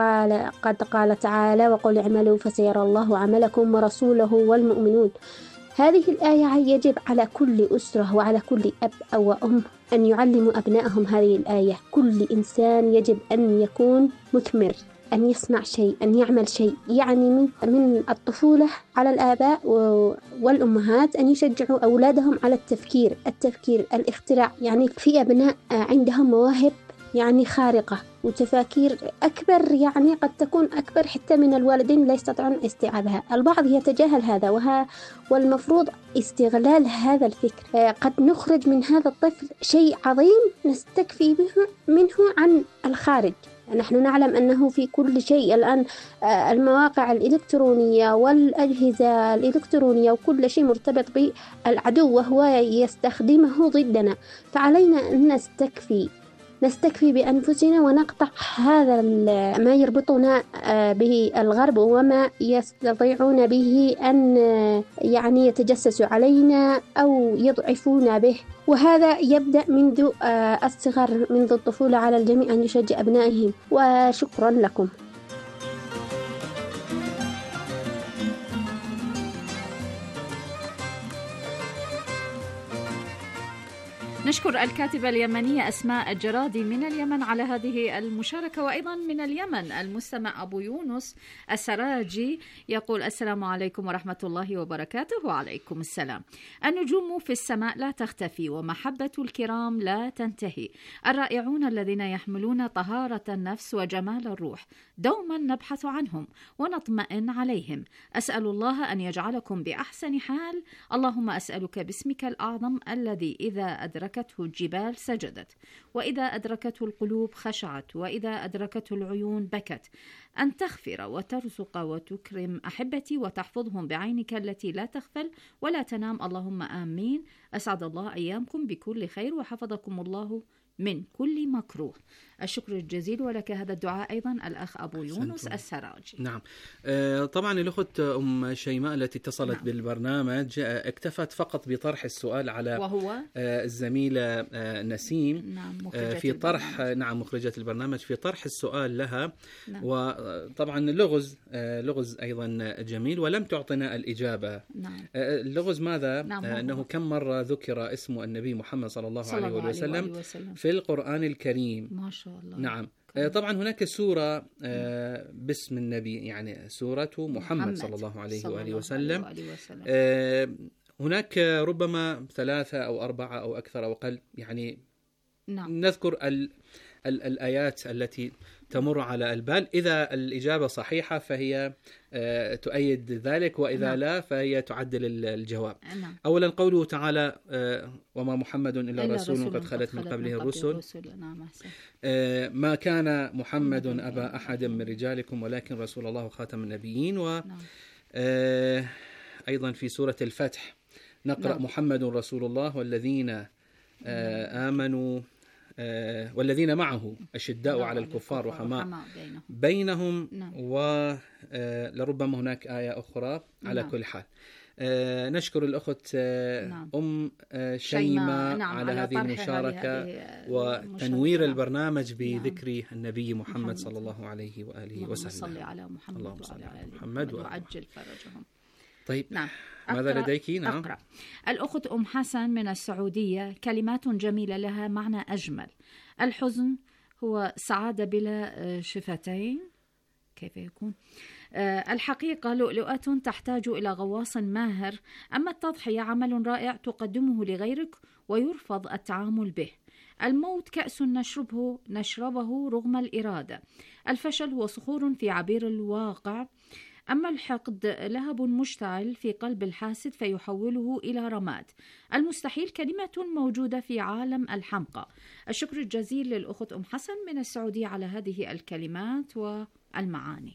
قد قال تعالى: وقل اعملوا فسيرى الله عملكم ورسوله والمؤمنون. هذه الآية يجب على كل أسرة وعلى كل أب أو أم أن يعلموا أبنائهم هذه الآية. كل إنسان يجب أن يكون مثمر، أن يصنع شيء، أن يعمل شيء. يعني من الطفولة على الآباء والأمهات أن يشجعوا أولادهم على التفكير، الاختراع. يعني في أبناء عندهم مواهب يعني خارقة وتفاكير أكبر، يعني قد تكون أكبر حتى من الوالدين لا يستطيعون استيعابها. البعض يتجاهل هذا، والمفروض استغلال هذا الفكر. قد نخرج من هذا الطفل شيء عظيم نستكفي منه عن الخارج. نحن نعلم أنه في كل شيء الآن المواقع الإلكترونية والأجهزة الإلكترونية وكل شيء مرتبط بالعدو وهو يستخدمه ضدنا. فعلينا أن نستكفي بأنفسنا ونقطع هذا ما يربطنا به الغرب وما يستطيعون به أن يعني يتجسسوا علينا أو يضعفونا به. وهذا يبدأ منذ الصغر، منذ الطفولة. على الجميع أن يشجع أبنائهم. وشكرا لكم. نشكر الكاتبة اليمنية أسماء الجرادي من اليمن على هذه المشاركة. وأيضا من اليمن المستمع أبو يونس السراجي يقول: السلام عليكم ورحمة الله وبركاته. وعليكم السلام. النجوم في السماء لا تختفي، ومحبة الكرام لا تنتهي. الرائعون الذين يحملون طهارة النفس وجمال الروح دوما نبحث عنهم ونطمئن عليهم. أسأل الله أن يجعلكم بأحسن حال. اللهم أسألك باسمك الأعظم الذي إذا أدركته الجبال سجدت، وإذا أدركته القلوب خشعت، وإذا أدركته العيون بكت، أن تغفر وترزق وتكرم أحبتي وتحفظهم بعينك التي لا تغفل ولا تنام. اللهم آمين. أسعد الله أيامكم بكل خير وحفظكم الله من كل مكروه. الشكر الجزيل ولك هذا الدعاء أيضا الأخ أبو يونس السراجي. نعم. طبعا الأخت أم شيماء التي اتصلت بالبرنامج اكتفت فقط بطرح السؤال على وهو الزميلة نسيم في طرح مخرجة البرنامج في طرح السؤال لها. وطبعا لغز أيضا جميل ولم تعطنا الإجابة. اللغز ماذا؟ أنه كم مرة ذكر اسم النبي محمد صلى الله عليه وسلم في القرآن الكريم؟ ما شاء الله. نعم. طبعا هناك سورة باسم النبي، يعني سورة محمد صلى الله عليه وآله وسلم. هناك ربما 3 أو 4 أو أكثر أو أقل، يعني نذكر الآيات التي تمر على البال. إذا الإجابة صحيحة فهي تؤيد ذلك، وإذا لا فهي تعدل الجواب. أولا قوله تعالى: وما محمد إلا رسول قد خلت من قبله الرسل. ما كان محمد أبا أحد من رجالكم ولكن رسول الله خاتم النبيين. و أيضا في سورة الفتح نقرأ: محمد رسول الله والذين آمنوا والذين معه أشداء على الكفار رحماء بينهم. ولربما هناك آية أخرى. على كل حال نشكر الأخت أم شيماء على هذه المشاركة وتنوير البرنامج بذكر النبي محمد صلى الله عليه وآله وسلم. صلى على محمد اللهم صل على محمد وعجل فرجهم. طيب. ماذا لديك؟ أقرأ. الأخت أم حسن من السعودية كلمات جميلة لها معنى أجمل. الحزن هو سعادة بلا شفتين. كيف يكون؟ الحقيقة لؤلؤة تحتاج إلى غواص ماهر. أما التضحية عمل رائع تقدمه لغيرك ويرفض التعامل به. الموت كأس نشربه رغم الإرادة. الفشل هو صخور في عبير الواقع. أما الحقد لهب مشتعل في قلب الحاسد فيحوله إلى رماد. المستحيل كلمة موجودة في عالم الحمقى. الشكر الجزيل للأخت أم حسن من السعودية على هذه الكلمات والمعاني.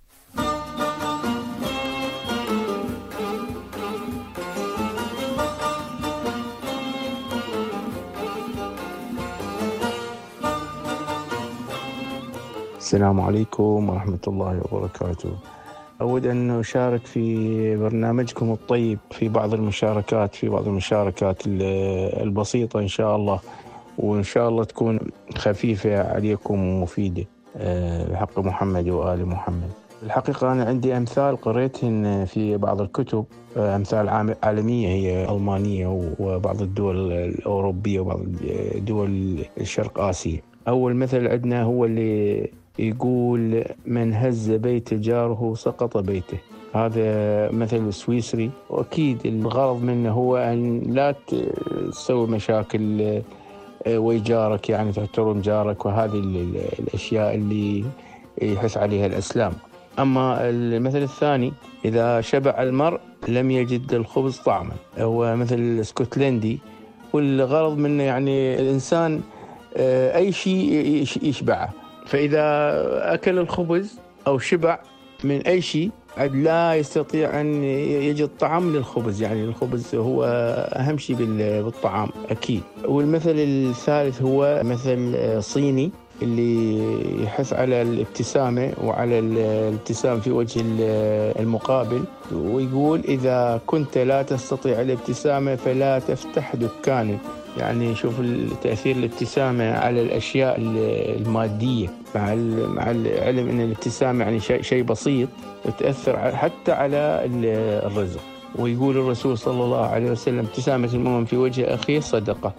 السلام عليكم ورحمة الله وبركاته. أود أن أشارك في برنامجكم الطيب في بعض المشاركات البسيطة إن شاء الله، وإن شاء الله تكون خفيفة عليكم ومفيدة بحق محمد وآل محمد. الحقيقة أنا عندي أمثال قريتهن في بعض الكتب، أمثال عالمية هي ألمانية وبعض الدول الأوروبية وبعض دول الشرق آسيا. أول مثل عندنا هو اللي يقول: من هز بيت جاره سقط بيته. هذا مثل سويسري، وأكيد الغرض منه هو أن لا تسوي مشاكل ويجارك، يعني تحترم جارك، وهذه الأشياء اللي يحث عليها الإسلام. أما المثل الثاني: إذا شبع المرء لم يجد الخبز طعما، هو مثل اسكتلندي، والغرض منه يعني الإنسان أي شيء يشبعه، فإذا أكل الخبز أو شبع من أي شيء عد لا يستطيع أن يجد طعم للخبز، يعني الخبز هو أهم شيء بالطعام أكيد. والمثل الثالث هو مثل صيني اللي يحث على الابتسامة وعلى الابتسام في وجه المقابل، ويقول: إذا كنت لا تستطيع الابتسامة فلا تفتح دكانا. يعني شوف تأثير الابتسامة على الأشياء المادية، مع العلم أن الابتسامة يعني شيء بسيط تأثر حتى على الرزق. ويقول الرسول صلى الله عليه وسلم: ابتسامة المؤمن في وجه أخيه صدقة.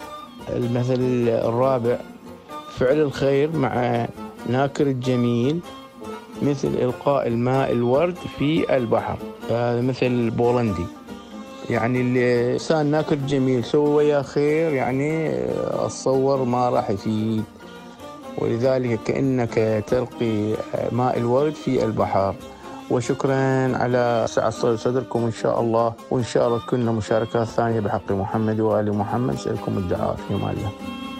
المثل الرابع: فعل الخير مع ناكر الجميل مثل إلقاء الماء الورد في البحر. هذا مثل بولندي، يعني الإنسان ناكر جميل سوى وياه خير، يعني أتصور ما راح يفيد، ولذلك كأنك تلقي ماء الورد في البحر. وشكرا على سعة صدركم إن شاء الله، وإن شاء الله كنا مشاركات ثانية بحق محمد وآل محمد. سألكم الدعاء في أمان الله.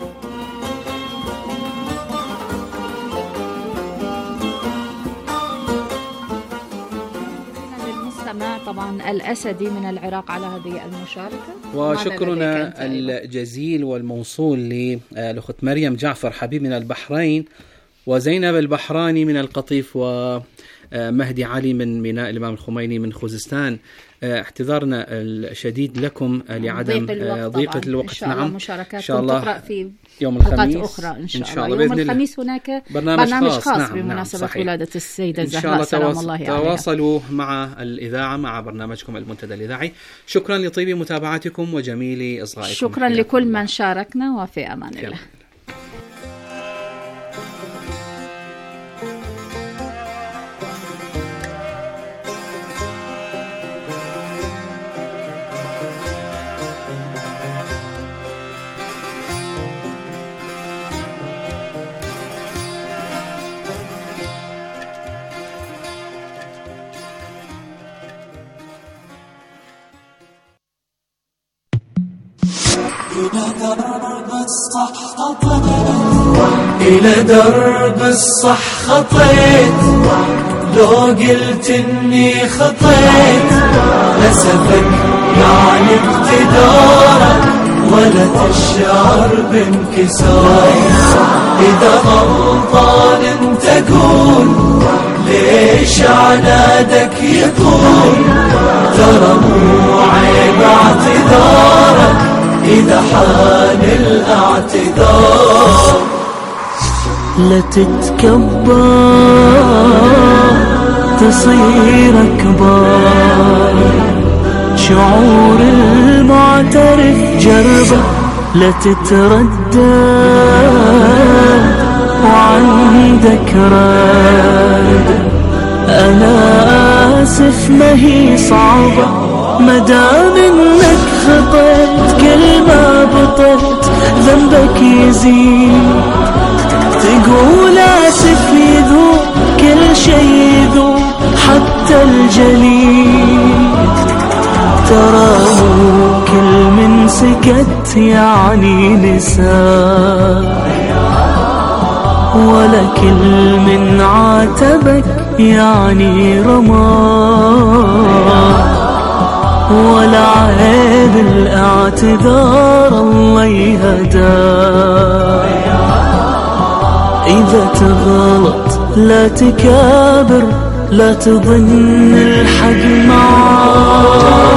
طبعا الأسدي من العراق على هذه المشاركة، وشكرنا الجزيل والموصول للأخت مريم جعفر حبيب من البحرين، وزينب البحراني من القطيف، ومهدي علي من ميناء الإمام الخميني من خوزستان. اعتذارنا الشديد لكم لعدم ضيقة الوقت. نعم، إن شاء الله تقرأ في يوم الخميس أخرى إن شاء الله. يوم الخميس هناك برنامج خاص نعم بمناسبة نعم ولادة السيدة الزهراء سلام الله عليها. تواصلوا مع الإذاعة مع برنامجكم المنتدى الإذاعي. شكرا لطيب متابعتكم وجميل إصغائكم. شكرا لكل من شاركنا، وفي أمان الله. إلى درب الصح خطيت، لو قلت إني خطيت لسفك يعني اقتدارك، ولا تشعر بانكسار. إذا غلطان انت قول ليش عنادك يطول، ترى مو عيب اعتذارك إذا حان الاعتذار. لا تتكبر تصير أكبر، شعور المعترف جربه لا تتردد، وعندك رد. أنا آسف ما هي صعبة، مدام إنك خطأت كل ما بطلت ذنبك يزيد. تقول آسف يذوب كل شي يذوب حتى الجليد. ترى مو كل من سكت يعني نسى، ولا كل من عاتبك يعني رمى، ولا عيب الاعتذار الله يهدى. إذا تغلط لا تكابر، لا تظن الحق معاك.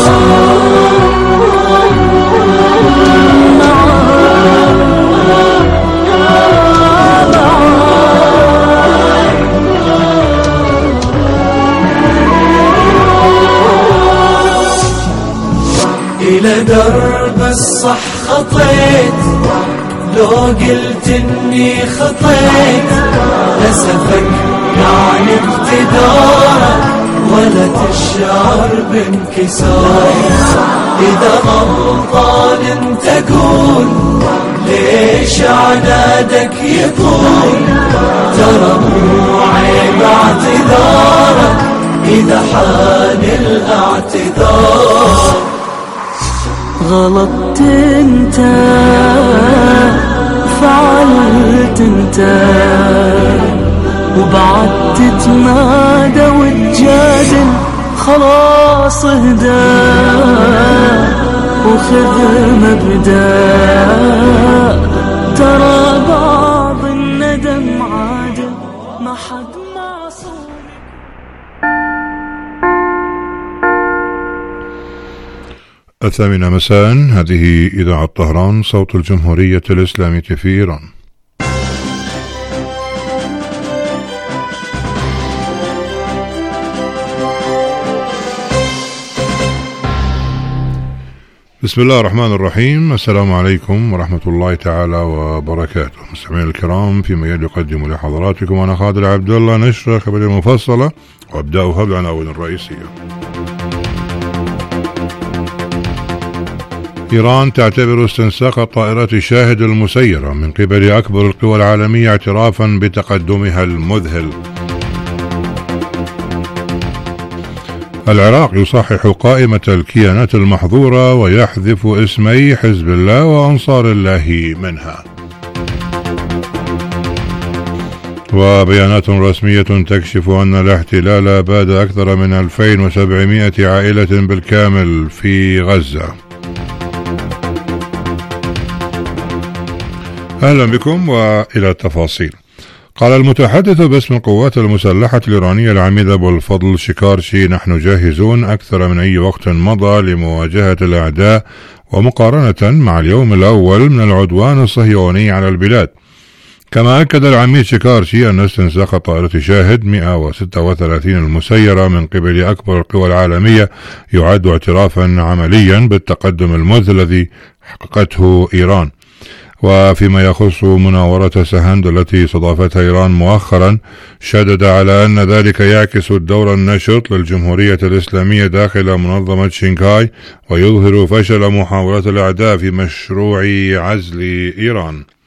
إلى درب الصح خطيت، لو قلت إني خطيت لسفك يعني اقتدارك، ولا تشعر بانكسار. إذا غلطان انت قول ليش عنادك يطول، ترى مو عيب اعتذارك إذا حان الاعتذار. غلطت انت فعلت انت، وبعد تتمادى وتجادل، خلاص اهدى وخذ مبدأ. ترى بعض الندم عادل، ما حد معصوم. الثامنة مساء، هذه إذاعة طهران صوت الجمهورية الإسلامية في إيران. بسم الله الرحمن الرحيم. السلام عليكم ورحمة الله تعالى وبركاته. مستمعينا الكرام، فيما يلي يقدم لحضراتكم أنا خالد عبد الله نشرة خبر المفصلة، وأبدأها بالعناوين الرئيسية. إيران تعتبر استنساخ طائرات شاهد المسيرة من قبل أكبر القوى العالمية اعترافا بتقدمها المذهل. العراق يصحح قائمة الكيانات المحظورة ويحذف اسمي حزب الله وأنصار الله منها. وبيانات رسمية تكشف أن الاحتلال أباد أكثر من 2700 عائلة بالكامل في غزة. أهلا بكم وإلى التفاصيل. قال المتحدث باسم القوات المسلحة الإيرانية العميد أبو الفضل شكارشي: نحن جاهزون أكثر من أي وقت مضى لمواجهة الأعداء، ومقارنة مع اليوم الأول من العدوان الصهيوني على البلاد. كما أكد العميد شكارشي أن استنساخ طائرة شاهد 136 المسيرة من قبل أكبر القوى العالمية يعد اعترافا عمليا بالتقدم المذهل الذي حققته إيران. وفيما يخص مناورة سهند التي استضافتها إيران مؤخرا، شدد على أن ذلك يعكس الدور النشط للجمهورية الإسلامية داخل منظمة شنغهاي، ويظهر فشل محاولة الأعداء في مشروع عزل إيران.